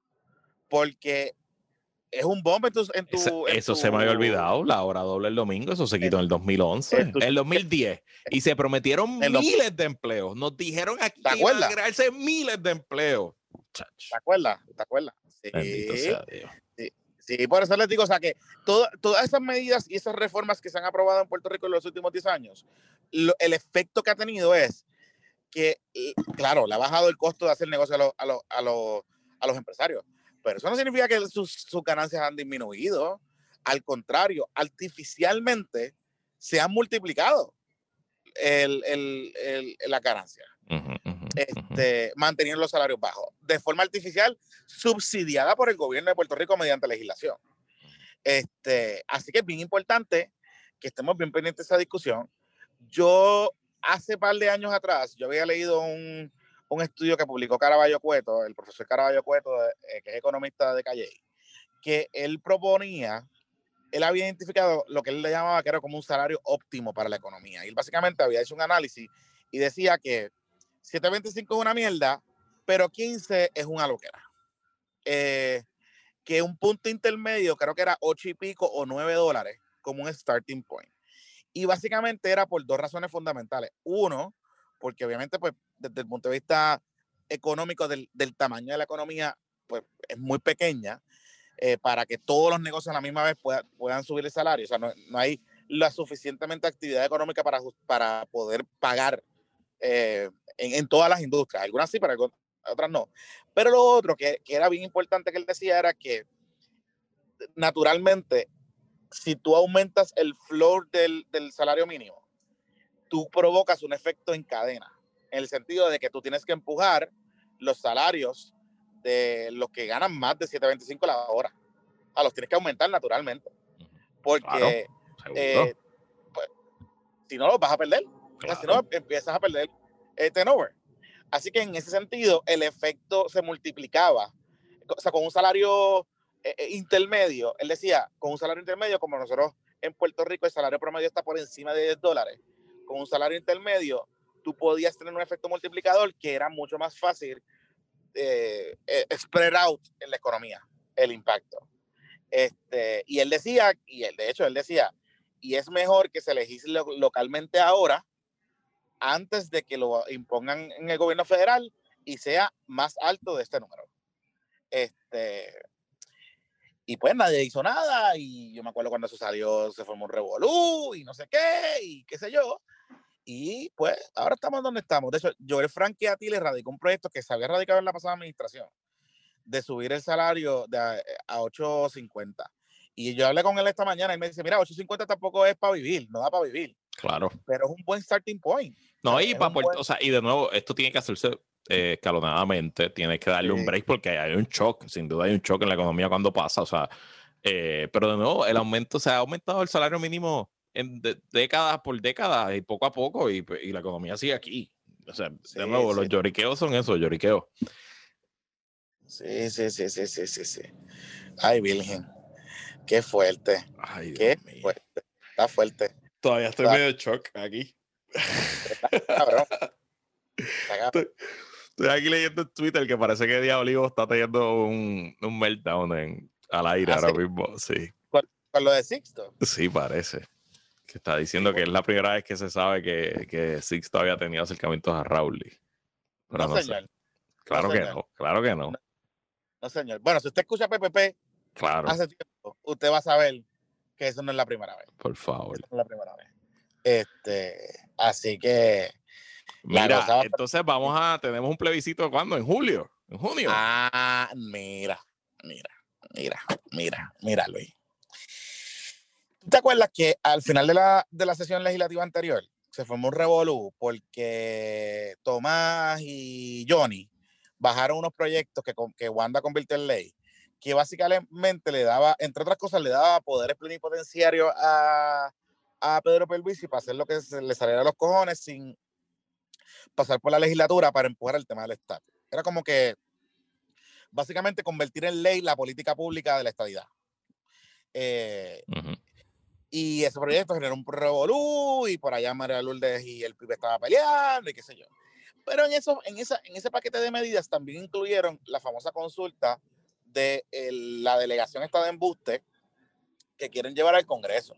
Porque es un bombo en tu... En tu eso en eso tu, se me había olvidado, la hora doble el domingo, eso se quitó en el dos mil once, en el dos mil diez, y se prometieron miles de empleos. Nos dijeron aquí que iban a crearse miles de empleos. Chach. ¿Te acuerdas? ¿Te acuerdas? Sí. Bendito sea Dios. Sí. Sí, por eso les digo, o sea, que todo, todas esas medidas y esas reformas que se han aprobado en Puerto Rico en los últimos diez años, lo, el efecto que ha tenido es que, claro, le ha bajado el costo de hacer negocio a, lo, a, lo, a, lo, a los empresarios, pero eso no significa que sus, sus ganancias han disminuido. Al contrario, artificialmente se han multiplicado el, el, el, la ganancia. Uh-huh, uh-huh, este, uh-huh. Manteniendo los salarios bajos de forma artificial, subsidiada por el gobierno de Puerto Rico mediante legislación. Este, así que es bien importante que estemos bien pendientes de esa discusión. Yo hace par de años atrás, yo había leído un, un estudio que publicó Caraballo Cueto, el profesor Caraballo Cueto, eh, que es economista de Calley, que él proponía, él había identificado lo que él le llamaba que era como un salario óptimo para la economía. Y él básicamente había hecho un análisis y decía que siete veinticinco es una mierda, pero quince es una loquera. Eh, que un punto intermedio, creo que era ocho y pico o nueve dólares como un starting point. Y básicamente era por dos razones fundamentales. Uno, porque obviamente pues desde el punto de vista económico del, del tamaño de la economía, pues es muy pequeña eh, para que todos los negocios a la misma vez puedan, puedan subir el salario. O sea, no, no hay la suficientemente actividad económica para, para poder pagar eh, en, en todas las industrias. Algunas sí, pero otras no. Pero lo otro que, que era bien importante que él decía era que naturalmente, si tú aumentas el floor del, del salario mínimo, tú provocas un efecto en cadena, en el sentido de que tú tienes que empujar los salarios de los que ganan más de siete veinticinco la hora. A los tienes que aumentar naturalmente. Porque claro, eh, pues, si no los vas a perder. Claro. O sea, si no, empiezas a perder eh, turnover. Así que en ese sentido, el efecto se multiplicaba. O sea, con un salario eh, intermedio, él decía, con un salario intermedio, como nosotros en Puerto Rico, el salario promedio está por encima de diez dólares. Con un salario intermedio, tú podías tener un efecto multiplicador que era mucho más fácil eh, eh, spread out en la economía, el impacto. Este, y él decía, y él, de hecho, él decía, y es mejor que se legisle localmente ahora, antes de que lo impongan en el gobierno federal y sea más alto de este número. Este, y pues nadie hizo nada, y yo me acuerdo cuando eso salió, se formó un revolú, y no sé qué, y qué sé yo. Y pues ahora estamos donde estamos. De hecho, Joel Franchiatti le radicó un proyecto que se había radicado en la pasada administración, de subir el salario de a, a ocho cincuenta. Y yo hablé con él esta mañana y me dice, mira, ocho cincuenta tampoco es para vivir, no da para vivir. Claro. Pero es un buen starting point. No, y, para buen... o sea, y de nuevo, esto tiene que hacerse eh, escalonadamente, tienes que darle sí. un break porque hay un shock, sin duda hay un shock en la economía cuando pasa, o sea, eh, pero de nuevo, el aumento, se ha aumentado el salario mínimo en de, décadas por décadas y poco a poco, y, y la economía sigue aquí. O sea, sí, de nuevo, sí. los lloriqueos son eso, lloriqueos. Sí, sí, sí, sí, sí, sí, sí. Ay, Virgen. Qué fuerte. Ay, Qué fuerte. Está fuerte. Todavía estoy Está... medio de shock aquí. Está cabrón. Está cabrón. Estoy, estoy aquí leyendo en Twitter que parece que Diablivo está teniendo un, un meltdown en, al aire ¿Ah, ahora sí? mismo. Sí. ¿Con, ¿Con lo de Sixto? Sí, parece. Que está diciendo sí, bueno. que es la primera vez que se sabe que, que Sixto había tenido acercamientos a Rowley. Pero no, no señor. Sé. Claro no, que señor. no, claro que no. no. No, señor. Bueno, si usted escucha P P P claro. hace tiempo, usted va a saber que eso no es la primera vez. Por favor. Eso no es la primera vez. Este, así que... Mira, va... entonces vamos a... Tenemos un plebiscito, ¿cuándo? ¿En julio? ¿En junio? Ah, mira, mira, mira, mira, mira, Luis. ¿Tú te acuerdas que al final de la, de la sesión legislativa anterior se formó un revolú porque Tomás y Johnny bajaron unos proyectos que, que Wanda convirtió en ley, que básicamente le daba, entre otras cosas, le daba poderes plenipotenciarios a, a Pedro Pierluisi para hacer lo que se le saliera a los cojones sin pasar por la legislatura para empujar el tema del estatus. Era como que básicamente convertir en ley la política pública de la estadidad. Eh, uh-huh. Y ese proyecto generó un revolú y por allá María Lourdes y el P I B estaba peleando y qué sé yo. Pero en, eso, en, esa, en ese paquete de medidas también incluyeron la famosa consulta de el, la delegación esta de embuste que quieren llevar al Congreso.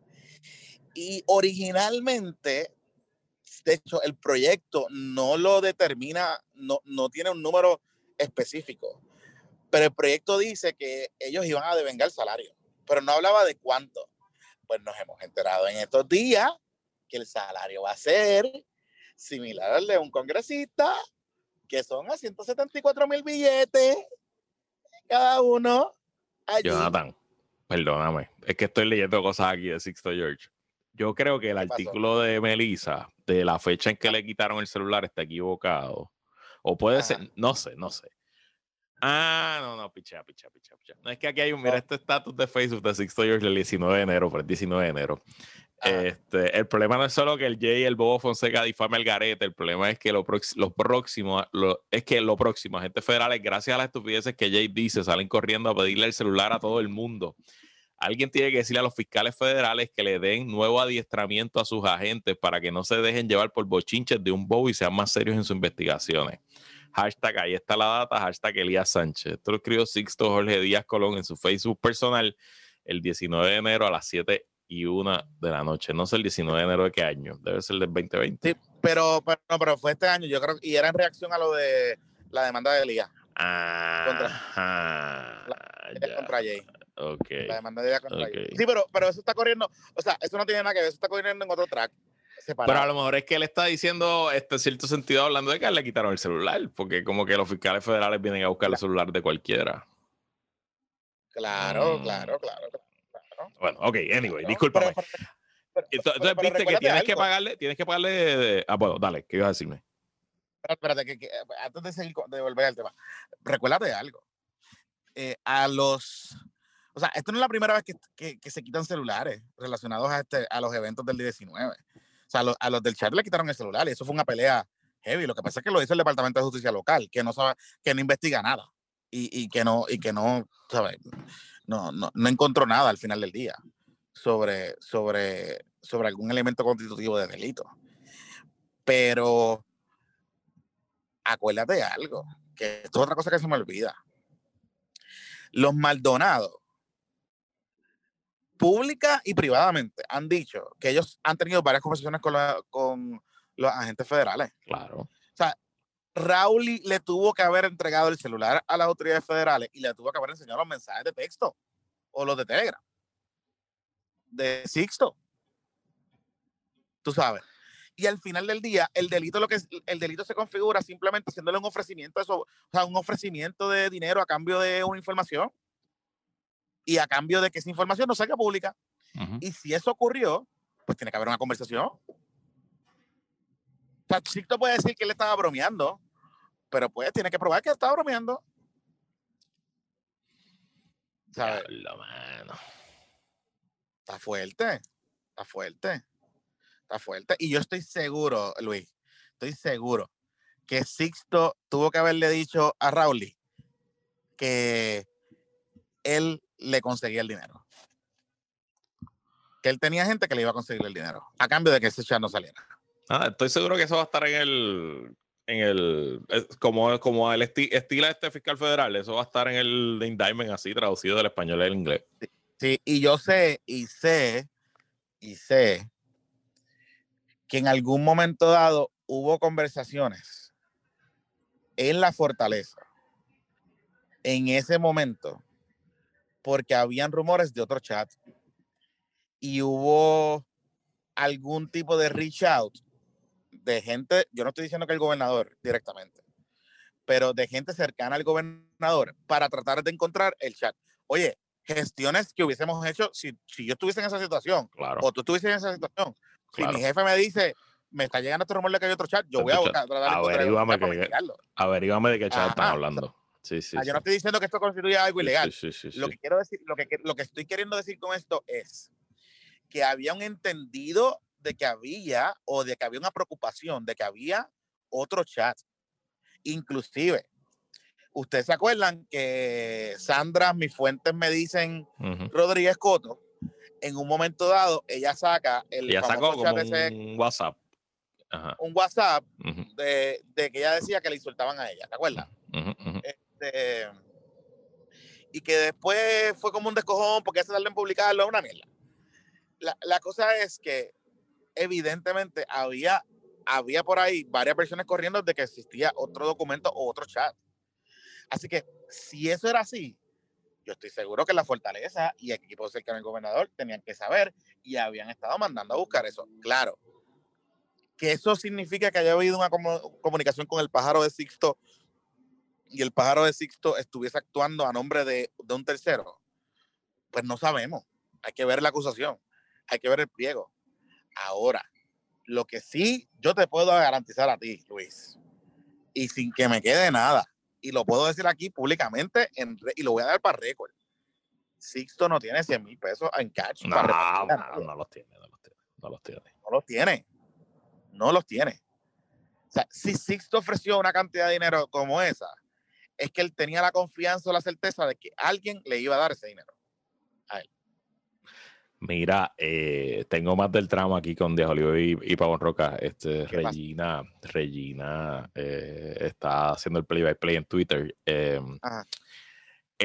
Y originalmente, de hecho, el proyecto no lo determina, no, no tiene un número específico, pero el proyecto dice que ellos iban a devengar salario, pero no hablaba de cuánto. Pues nos hemos enterado en estos días que el salario va a ser similar al de un congresista, que son a ciento setenta y cuatro mil billetes cada uno. Allí. Jonathan, perdóname, es que estoy leyendo cosas aquí de Sixto George. Yo creo que el artículo pasó? de Melissa, de la fecha en que le quitaron el celular, está equivocado. O puede Ajá. ser, no sé, no sé. Ah, no, no, pichea, pichea, pichea, pichea. No, es que aquí hay un, mira, oh. este estatus de Facebook de Sixto George el diecinueve de enero, por el diecinueve de enero. Este, el problema no es solo que el Jay y el Bobo Fonseca difamen el garete, el problema es que lo, prox, lo próximo, lo, es que lo próximo, agentes federales, gracias a las estupideces que Jay dice, salen corriendo a pedirle el celular a todo el mundo. Alguien tiene que decirle a los fiscales federales que le den nuevo adiestramiento a sus agentes para que no se dejen llevar por bochinches de un bobo y sean más serios en sus investigaciones. Hashtag, ahí está la data, hashtag Elías Sánchez. Esto lo escribió Sixto Jorge Díaz Colón en su Facebook personal el diecinueve de enero a las siete y una de la noche. No sé el diecinueve de enero de qué año. Debe ser del veinte veinte. Sí, pero, pero, no, pero fue este año, yo creo, y era en reacción a lo de la demanda de Elías. Ajá. Contra, contra Jay. Ok. La demanda de Elías contra okay. Jay. Sí, pero, pero eso está corriendo, o sea, eso no tiene nada que ver, eso está corriendo en otro track. Separado. Pero a lo mejor es que él está diciendo, este, en cierto sentido, hablando de que le quitaron el celular, porque como que los fiscales federales vienen a buscar el celular de cualquiera. Claro, mm. claro, claro, claro. Bueno, ok, anyway, claro. discúlpame. Pero, pero, pero, entonces, pero, pero viste que tienes algo. que pagarle, tienes que pagarle. De, de, ah, bueno, dale, ¿qué ibas a decirme? Pero espérate, que, que, antes de, seguir, de volver al tema, recuérdate algo. Eh, a los. O sea, esto no es la primera vez que, que, que se quitan celulares relacionados a, este, a los eventos del diecinueve. O sea, a los, a los del chat le quitaron el celular y eso fue una pelea heavy. Lo que pasa es que lo hizo el Departamento de Justicia Local, que no sabe, que no investiga nada y, y que no, y que no, ¿sabes? No, no, no encontró nada al final del día sobre, sobre, sobre algún elemento constitutivo de delito. Pero acuérdate de algo, que esto es otra cosa que se me olvida. Los Maldonado, pública y privadamente, han dicho que ellos han tenido varias conversaciones con, la, con los agentes federales. Claro. O sea, Rowley le tuvo que haber entregado el celular a las autoridades federales y le tuvo que haber enseñado los mensajes de texto o los de Telegram de Sixto. Tú sabes. Y al final del día, el delito, lo que es, el delito se configura simplemente haciéndole un ofrecimiento, eso, o sea, un ofrecimiento de dinero a cambio de una información y a cambio de que esa información no salga pública. Uh-huh. Y si eso ocurrió, pues tiene que haber una conversación. O sea, Sixto puede decir que él estaba bromeando, pero pues tiene que probar que estaba bromeando. ¿Sabes? Diablo, mano. Está fuerte, está fuerte, está fuerte. Y yo estoy seguro, Luis, estoy seguro que Sixto tuvo que haberle dicho a Rowley que él le conseguía el dinero. Que él tenía gente que le iba a conseguir el dinero a cambio de que ese chat no saliera. Ah, estoy seguro que eso va a estar en el, en el como, como el esti, estilo este fiscal federal, eso va a estar en el indictment así traducido del español al inglés. Sí, sí, y yo sé, y sé, y sé que en algún momento dado hubo conversaciones en la fortaleza en ese momento porque habían rumores de otro chat y hubo algún tipo de reach out de gente, yo no estoy diciendo que el gobernador directamente, pero de gente cercana al gobernador para tratar de encontrar el chat. Oye, gestiones que hubiésemos hecho si, si yo estuviese en esa situación, claro. o tú estuvieses en esa situación. Claro. Si mi jefe me dice, me está llegando este rumor de que hay otro chat, yo voy a buscar, tratar de encontrar el chat para investigarlo. Averígame de qué chat están hablando. O sea, sí, sí, ah, yo sí. no estoy diciendo que esto constituye algo ilegal. Sí, sí, sí, sí, lo sí. que quiero decir, lo que, lo que estoy queriendo decir con esto es que había un entendido de que había, o de que había una preocupación de que había otro chat. Inclusive, ¿ustedes se acuerdan que Sandra, mis fuentes me dicen, uh-huh. Rodríguez Coto, en un momento dado, ella saca el ella famoso sacó chat como ese, un WhatsApp. Ajá. Un WhatsApp uh-huh. de, de que ella decía que le insultaban a ella, ¿te acuerdas? Uh-huh, uh-huh. Este, y que después fue como un descojón porque se salió en publicarlo, una mierda. La, la cosa es que evidentemente había, había por ahí varias versiones corriendo de que existía otro documento o otro chat. Así que si eso era así, yo estoy seguro que la Fortaleza y equipos cercanos al gobernador tenían que saber y habían estado mandando a buscar eso. Claro, que eso significa que haya habido una com- comunicación con el pájaro de Sixto y el pájaro de Sixto estuviese actuando a nombre de, de un tercero. Pues no sabemos. Hay que ver la acusación. Hay que ver el pliego. Ahora, lo que sí yo te puedo garantizar a ti, Luis, y sin que me quede nada, y lo puedo decir aquí públicamente en, y lo voy a dar para récord. Sixto no tiene cien mil pesos en cash no, para repartir. No, no los tiene, no los tiene, no los tiene. No los tiene. No los tiene. O sea, si Sixto ofreció una cantidad de dinero como esa, es que él tenía la confianza o la certeza de que alguien le iba a dar ese dinero a él. Mira, eh, tengo más del tramo aquí con Diego Olivo y, y Pavón Roca. Este, Regina, pasa? Regina eh, está haciendo el play by play en Twitter. Eh, Ajá. este,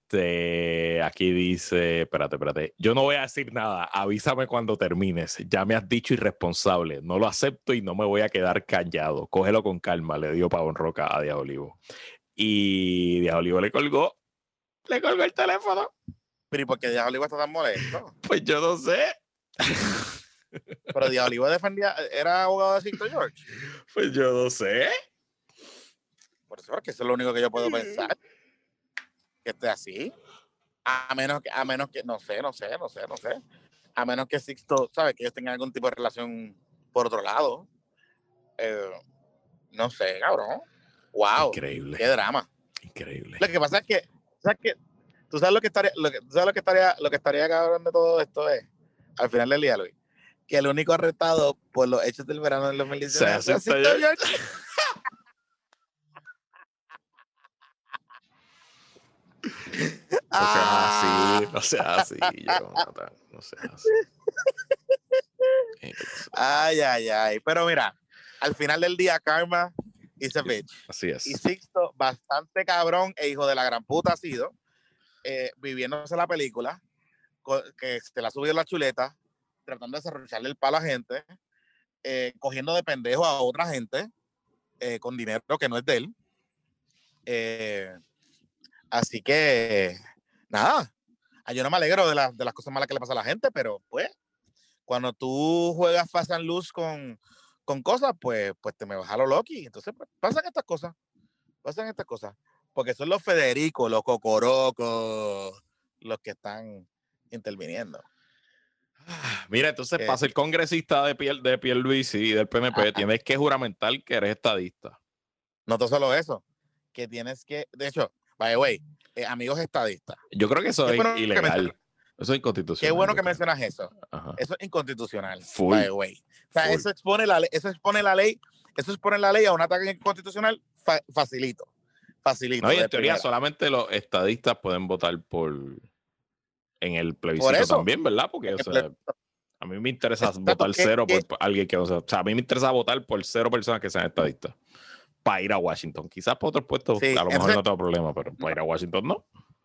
Este, aquí dice, espérate, espérate. Yo no voy a decir nada. Avísame cuando termines. Ya me has dicho irresponsable. No lo acepto y no me voy a quedar callado. Cógelo con calma, le dio Pavón Roca a Díaz Olivo. Y Díaz Olivo le colgó. Le colgó el teléfono. Pero ¿y por qué Díaz Olivo está tan molesto? Pues yo no sé. Pero Díaz Olivo defendía, era abogado de Sixto George. Pues yo no sé. Por eso, porque eso es lo único que yo puedo pensar. Que esté así. A menos que, a menos que, no sé, no sé, no sé, no sé. A menos que Sixto, ¿sabes? Que ellos tengan algún tipo de relación por otro lado. Eh, no sé, cabrón. Wow. Increíble. Qué drama. Increíble. Lo que pasa es que, ¿sabes qué? Tú sabes lo que estaría, lo que, tú sabes lo que estaría, lo que estaría cabrón de todo esto es, al final del día, Luis, que el único arrestado por los hechos del verano del dos mil diecinueve o sea, es Sixto George. No seas así, no seas así, Jonathan, no seas así. Ay, ay, ay. Pero mira, al final del día, karma is a bitch. Así es. Y Sixto, bastante cabrón e hijo de la gran puta ha sido, eh, viviéndose la película, que se la subió la chuleta, tratando de desarrollarle el palo a gente, eh, cogiendo de pendejo a otra gente, eh, con dinero que no es de él. Eh, así que, nada, yo no me alegro de, la, de las cosas malas que le pasa a la gente, pero pues, cuando tú juegas Fast and Loose con, con cosas, pues, pues te me baja lo Loki. Entonces, pues, pasan estas cosas, pasan estas cosas. Porque son los Federico, los Cocorocos, los que están interviniendo. Mira, entonces, que, para ser congresista de, Pier, de Pierluisi y del P N P, ajá, tienes que juramentar que eres estadista. No todo solo eso, que tienes que, de hecho, by the way, eh, amigos estadistas. Yo creo que eso es bueno ilegal. Eso es inconstitucional. Qué bueno que mencionas eso. Ajá. Eso es inconstitucional, Full. by the way. O sea, Full. eso expone la ley, eso expone la ley, eso expone la ley a un ataque inconstitucional fa facilito. Facilito. No, y en teoría primera. Solamente los estadistas pueden votar por en el plebiscito por eso, también, ¿verdad? Porque o sea, a mí me interesa Exacto, votar que, cero que, por alguien que, o sea, o sea, a mí me interesa votar por cero personas que sean estadistas para ir a Washington. Quizás para otros puestos, sí, a lo mejor entonces, no tengo problema, pero para ir a Washington no.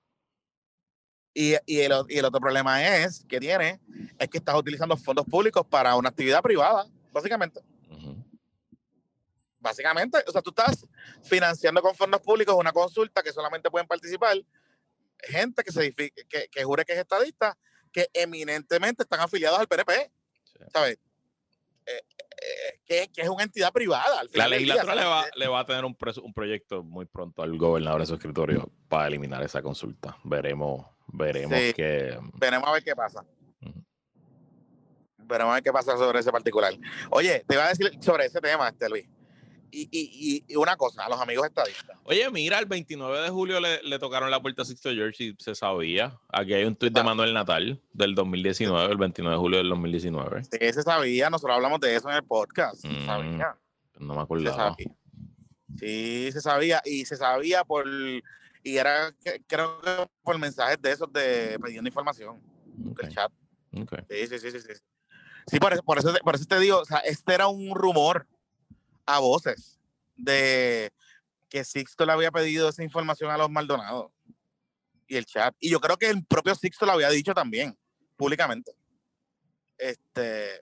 Y, y, el, y el otro problema es que tiene, es que estás utilizando fondos públicos para una actividad privada, básicamente. Uh-huh. Básicamente, o sea, tú estás financiando con fondos públicos una consulta que solamente pueden participar gente que, se, que, que jure que es estadista, que eminentemente están afiliados al P N P, sí. ¿Sabes? Eh, eh, que, que es una entidad privada. Al la legislatura día, le, va, le va a tener un, un proyecto muy pronto al gobernador en su escritorio para eliminar esa consulta. Veremos, veremos sí, que... Veremos a ver qué pasa. Uh-huh. Veremos a ver qué pasa sobre ese particular. Oye, te iba a decir sobre ese tema, este Luis. Y, y, y una cosa, a los amigos estadistas. Oye, mira, el veintinueve de julio le, le tocaron la puerta a Sixto George y se sabía. Aquí hay un tuit de Manuel Natal del dos mil diecinueve, el veintinueve de julio del dos mil diecinueve. Sí, se sabía, nosotros hablamos de eso en el podcast. Mm, se sabía. No me acordaba. Se sabía. Sí, se sabía. Y se sabía por... Y era, creo que por mensajes de esos de pidiendo información. Okay. El chat. Okay. Sí, sí, sí, sí. Sí, sí por, eso, por, eso, por eso te digo, o sea, este era un rumor a voces de que Sixto le había pedido esa información a los Maldonados y el chat. Y yo creo que el propio Sixto lo había dicho también, públicamente. Este...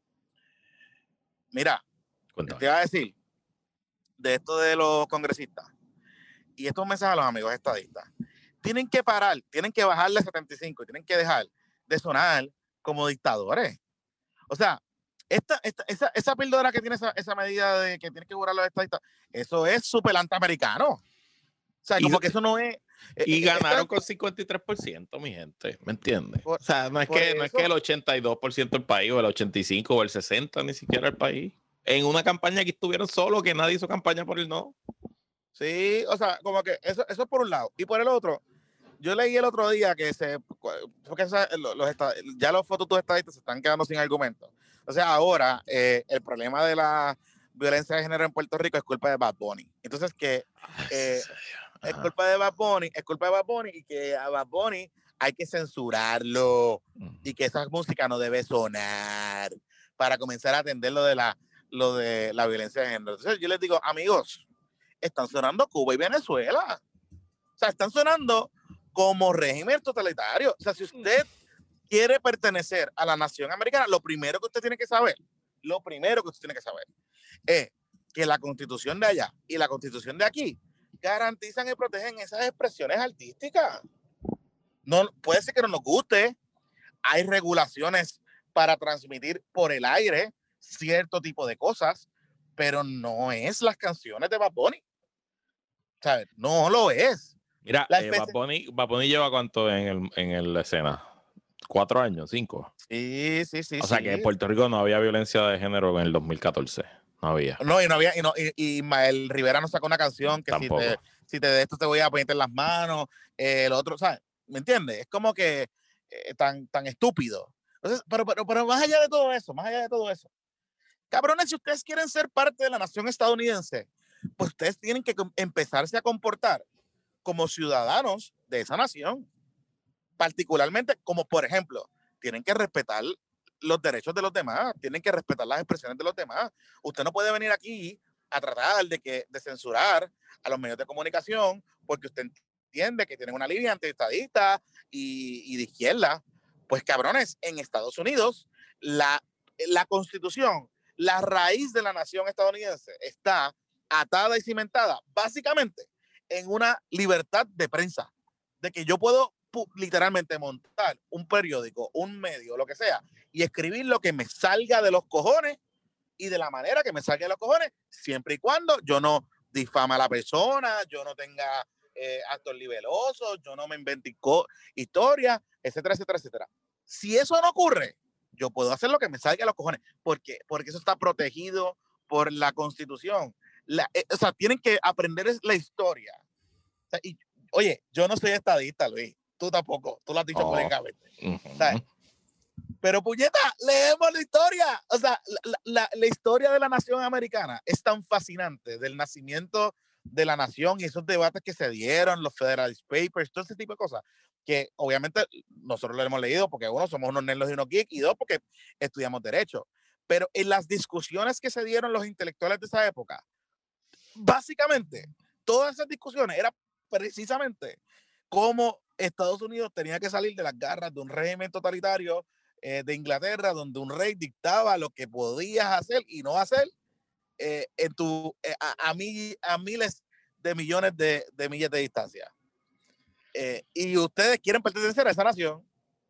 Mira, Cuéntame. Te iba a decir de esto de los congresistas y estos mensajes a los amigos estadistas. Tienen que parar, tienen que bajarle a setenta y cinco y tienen que dejar de sonar como dictadores. O sea, esta, esta, esa, esa píldora que tiene esa, esa medida de que tienen que jurar los estadistas, eso es súper antiamericano. O sea, como y, que eso no es... Y eh, ganaron esta, con cincuenta y tres por ciento, mi gente, ¿me entiendes? Por, o sea, no es, que, no es que el ochenta y dos por ciento del país, o el ochenta y cinco por ciento, o el sesenta por ciento, ni siquiera el país. En una campaña que estuvieron solos, que nadie hizo campaña por el no. Sí, o sea, como que eso, eso es por un lado. Y por el otro, yo leí el otro día que se... Porque los, los, ya los fotos estadistas se están quedando sin argumentos. O sea, ahora eh, el problema de la violencia de género en Puerto Rico es culpa de Bad Bunny. Entonces que eh, es culpa de Bad Bunny, es culpa de Bad Bunny y que a Bad Bunny hay que censurarlo uh-huh. y que esa música no debe sonar para comenzar a atender lo de la, lo de la violencia de género. Entonces yo les digo, amigos, están sonando Cuba y Venezuela. O sea, están sonando como régimen totalitario. O sea, si usted quiere pertenecer a la nación americana, lo primero que usted tiene que saber, lo primero que usted tiene que saber es que la constitución de allá y la constitución de aquí garantizan y protegen esas expresiones artísticas. No, puede ser que no nos guste, hay regulaciones para transmitir por el aire cierto tipo de cosas, pero no es las canciones de Bad Bunny. ¿Sabes? No lo es. Mira, eh, Bad Bunny, Bad Bunny lleva cuánto en el, en el escena, cuatro años, cinco. Sí, sí, sí. O sea sí. que en Puerto Rico no había violencia de género en el dos mil catorce. No había. No, y no había, y, no, y, y Ismael Rivera nos sacó una canción que si te, si te de esto te voy a meter las manos, eh, el otro, ¿sabes? ¿Me entiendes? Es como que eh, tan, tan estúpido. Entonces, pero, pero, pero más allá de todo eso, más allá de todo eso, cabrones, si ustedes quieren ser parte de la nación estadounidense, pues ustedes tienen que empezarse a comportar como ciudadanos de esa nación. Particularmente, como por ejemplo, tienen que respetar los derechos de los demás, tienen que respetar las expresiones de los demás. Usted no puede venir aquí a tratar de, que, de censurar a los medios de comunicación porque usted entiende que tienen una línea antiestadista y, y de izquierda. Pues cabrones, en Estados Unidos, la, la constitución, la raíz de la nación estadounidense está atada y cimentada básicamente en una libertad de prensa, de que yo puedo literalmente montar un periódico, un medio, lo que sea, y escribir lo que me salga de los cojones y de la manera que me salga de los cojones, siempre y cuando yo no difama a la persona, yo no tenga eh, actos libelosos, yo no me invente historias, etcétera, etcétera, etcétera. Si eso no ocurre, yo puedo hacer lo que me salga de los cojones, porque, porque eso está protegido por la Constitución. La, eh, o sea, tienen que aprender la historia. O sea, y, oye, yo no soy estadista, Luis. Tú tampoco, tú lo has dicho oh. públicamente. Uh-huh. Pero puñeta, leemos la historia. O sea, la, la, la historia de la nación americana es tan fascinante, del nacimiento de la nación y esos debates que se dieron, los Federalist Papers, todo ese tipo de cosas, que obviamente nosotros lo hemos leído porque uno, somos unos nerds y unos geeks, y dos, porque estudiamos derecho. Pero en las discusiones que se dieron los intelectuales de esa época, básicamente, todas esas discusiones eran precisamente cómo Estados Unidos tenía que salir de las garras de un régimen totalitario eh, de Inglaterra, donde un rey dictaba lo que podías hacer y no hacer eh, en tu, eh, a, a, mil, a miles de millones de, de millas de distancia. Eh, y ustedes quieren pertenecer a esa nación.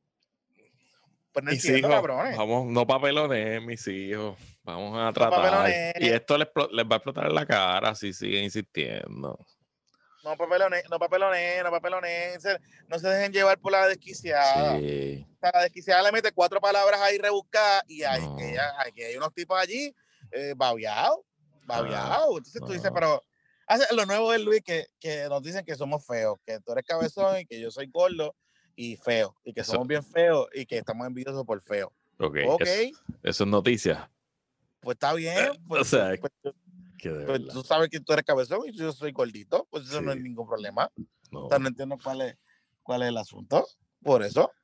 Pues no mis entiendo, hijos, cabrones. Vamos, no papelones, mis hijos. Vamos a tratar. No y esto les, les va a explotar en la cara si siguen insistiendo. No papelones, no papelones, no papelones. No se dejen llevar por la desquiciada. Sí. O sea, la desquiciada le mete cuatro palabras ahí rebuscadas y hay, no. que hay, que hay unos tipos allí eh, babiados, babiados. Ah, Entonces no. tú dices, pero hace lo nuevo de Luis que, que nos dicen que somos feos, que tú eres cabezón y que yo soy gordo y feo, y que eso. somos bien feos y que estamos envidiosos por feo. Ok. Ok. Es, eso es noticia. Pues está bien. Pues, o sea, pues, pues tú sabes que tú eres cabezón y yo soy gordito, pues eso sí. no es ningún problema. No. O sea, no entiendo cuál es, cuál es el asunto. Por eso.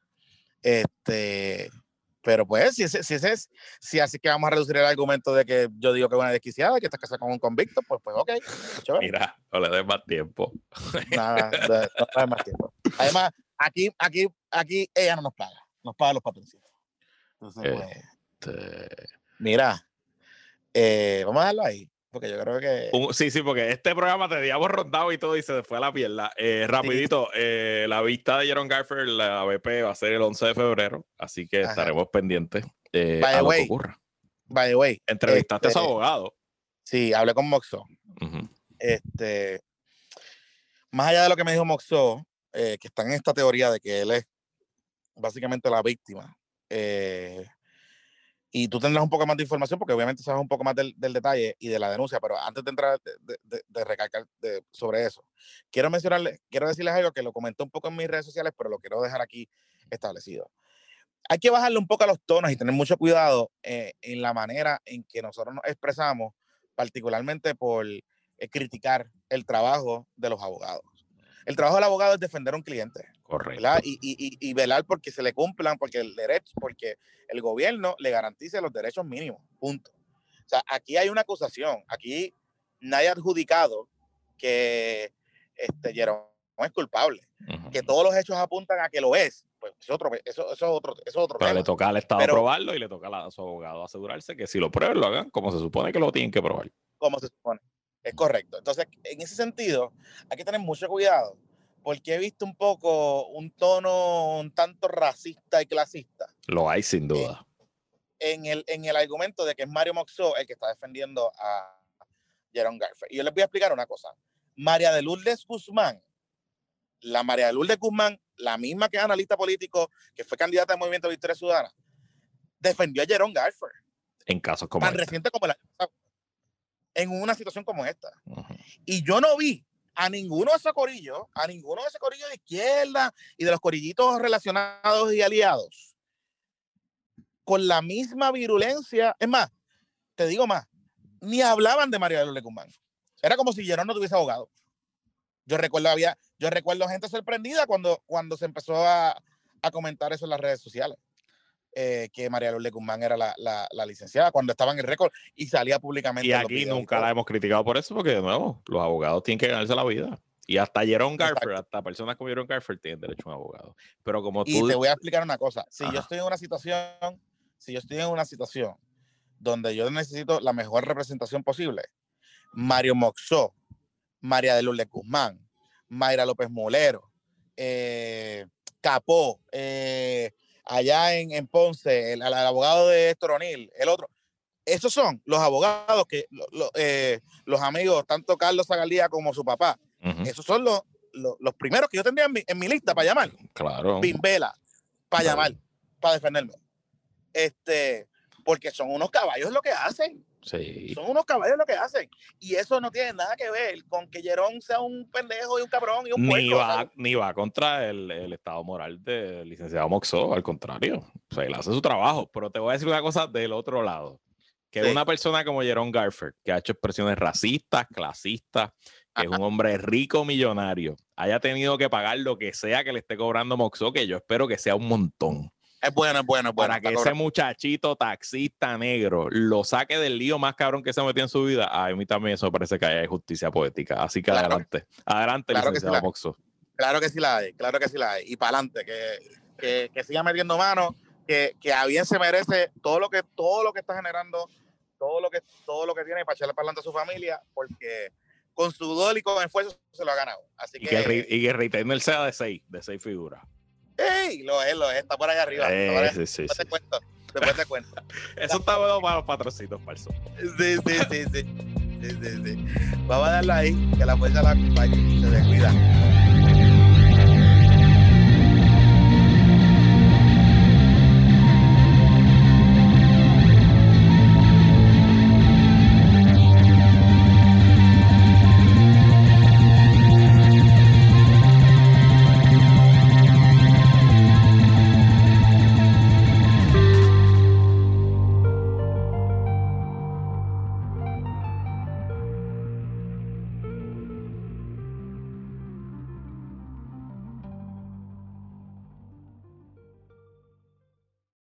Este, pero pues, si, ese, si, ese es, si así que vamos a reducir el argumento de que yo digo que es una desquiciada, que estás casada con un convicto, pues, pues ok. Chévere. Mira, no le des más tiempo. Nada, no le des más tiempo. Además, aquí, aquí, aquí ella no nos paga, nos paga los patroncitos. Entonces, pues, este... mira, eh, vamos a dejarlo ahí. Porque yo creo que... Un, sí, sí, porque este programa teníamos rondado y todo y se fue a la pierna. Eh, rapidito, sí. eh, la vista de Jerome Garfield, la B P, va a ser el once de febrero, así que Ajá. estaremos pendientes eh, a lo way, que ocurra. By the way. Entrevistaste este, a su abogado. Sí, hablé con Moxo. Uh-huh. Este, más allá de lo que me dijo Moxo, eh, que está en esta teoría de que él es básicamente la víctima, eh, y tú tendrás un poco más de información porque obviamente sabes un poco más del, del detalle y de la denuncia, pero antes de entrar de, de, de, de recalcar de, sobre eso, quiero mencionarles, quiero decirles algo que lo comenté un poco en mis redes sociales, pero lo quiero dejar aquí establecido. Hay que bajarle un poco a los tonos y tener mucho cuidado eh, en la manera en que nosotros nos expresamos, particularmente por eh, criticar el trabajo de los abogados. El trabajo del abogado es defender a un cliente. Correcto. ¿Verdad? Y, y, y velar porque se le cumplan, porque el derecho, porque el gobierno le garantice los derechos mínimos. Punto. O sea, aquí hay una acusación. Aquí nadie ha adjudicado que este, Jerome es culpable. Uh-huh. Que todos los hechos apuntan a que lo es, pues eso, otro, eso, eso es otro, eso es otro Pero tema. le toca al Estado Pero, probarlo y le toca a su abogado asegurarse que si lo prueban, lo hagan como se supone que lo tienen que probar. Como se supone. Es correcto. Entonces, en ese sentido, hay que tener mucho cuidado, porque he visto un poco un tono un tanto racista y clasista. Lo hay sin duda. En, en, el, en el argumento de que es Mario Moxó el que está defendiendo a Jerome Garfield. Y yo les voy a explicar una cosa. María de Lourdes Guzmán, la María de Lourdes Guzmán, la misma que es analista político, que fue candidata del Movimiento Victoria Ciudadana, defendió a Jerome Garfield. En casos como tan este. reciente como la en una situación como esta. Uh-huh. Y yo no vi a ninguno de esos corillos, a ninguno de esos corillos de izquierda y de los corillitos relacionados y aliados con la misma virulencia. Es más, te digo más, ni hablaban de María de Lourdes Guzmán. Era como si Jerome no tuviese abogado. Yo recuerdo, había, yo recuerdo gente sorprendida cuando, cuando se empezó a, a comentar eso en las redes sociales. Eh, que María Lourdes Guzmán era la, la, la licenciada cuando estaba en el récord y salía públicamente. Y aquí nunca la hemos criticado por eso, porque de nuevo, los abogados tienen que ganarse la vida. Y hasta Jerome Garfield, Exacto. hasta personas como Jerome Garfield tienen derecho a un abogado. Pero como tú... Y te voy a explicar una cosa. Si Ajá. yo estoy en una situación, si yo estoy en una situación donde yo necesito la mejor representación posible, Mario Moxó, María de Lourdes Guzmán, Mayra López Molero, eh, Capó, eh, allá en, en Ponce, el, el, el abogado de Héctor O'Neill, el otro. Esos son los abogados que lo, lo, eh, los amigos, tanto Carlos Zagaldía como su papá, uh-huh. esos son los, los, los primeros que yo tendría en mi, en mi lista para llamar. Claro. Bimbela, para claro. llamar, para defenderme. Este, porque son unos caballos lo que hacen. Sí. Son unos caballos lo que hacen. Y eso no tiene nada que ver con que Jerome sea un pendejo y un cabrón y un ni puerco. Va, ¿sabes? Ni va contra el, el estado moral del licenciado Moxó, al contrario. O sea, él hace su trabajo. Pero te voy a decir una cosa del otro lado. Que sí. Una persona como Jerome Garfield, que ha hecho expresiones racistas, clasistas, que Ajá. es un hombre rico, millonario, haya tenido que pagar lo que sea que le esté cobrando Moxó, que yo espero que sea un montón. Es bueno, es bueno, es bueno. Para que ese muchachito taxista negro lo saque del lío más cabrón que se metió en su vida. A mí también eso me parece que hay justicia poética. Así que claro. adelante. Adelante, claro licenciado que sí Moxó. Claro que sí la hay, claro que sí la hay. Y para adelante, que, que, que siga metiendo mano, que, que a bien se merece todo lo que, todo lo que está generando, todo lo que, todo lo que tiene para echarle para adelante a su familia, porque con sudor y con esfuerzo se lo ha ganado. Así y que, que, y que el retainer sea de seis, de seis figuras. ¡Ey! Lo es, lo es, está por allá arriba. Eh, por allá. Sí, sí, después sí. te cuento, después te cuento. Eso está bueno para los patrocitos falsos. Sí, sí, sí, sí, sí, sí, sí. Vamos a darle ahí, que la fuerza la acompañe, se descuida.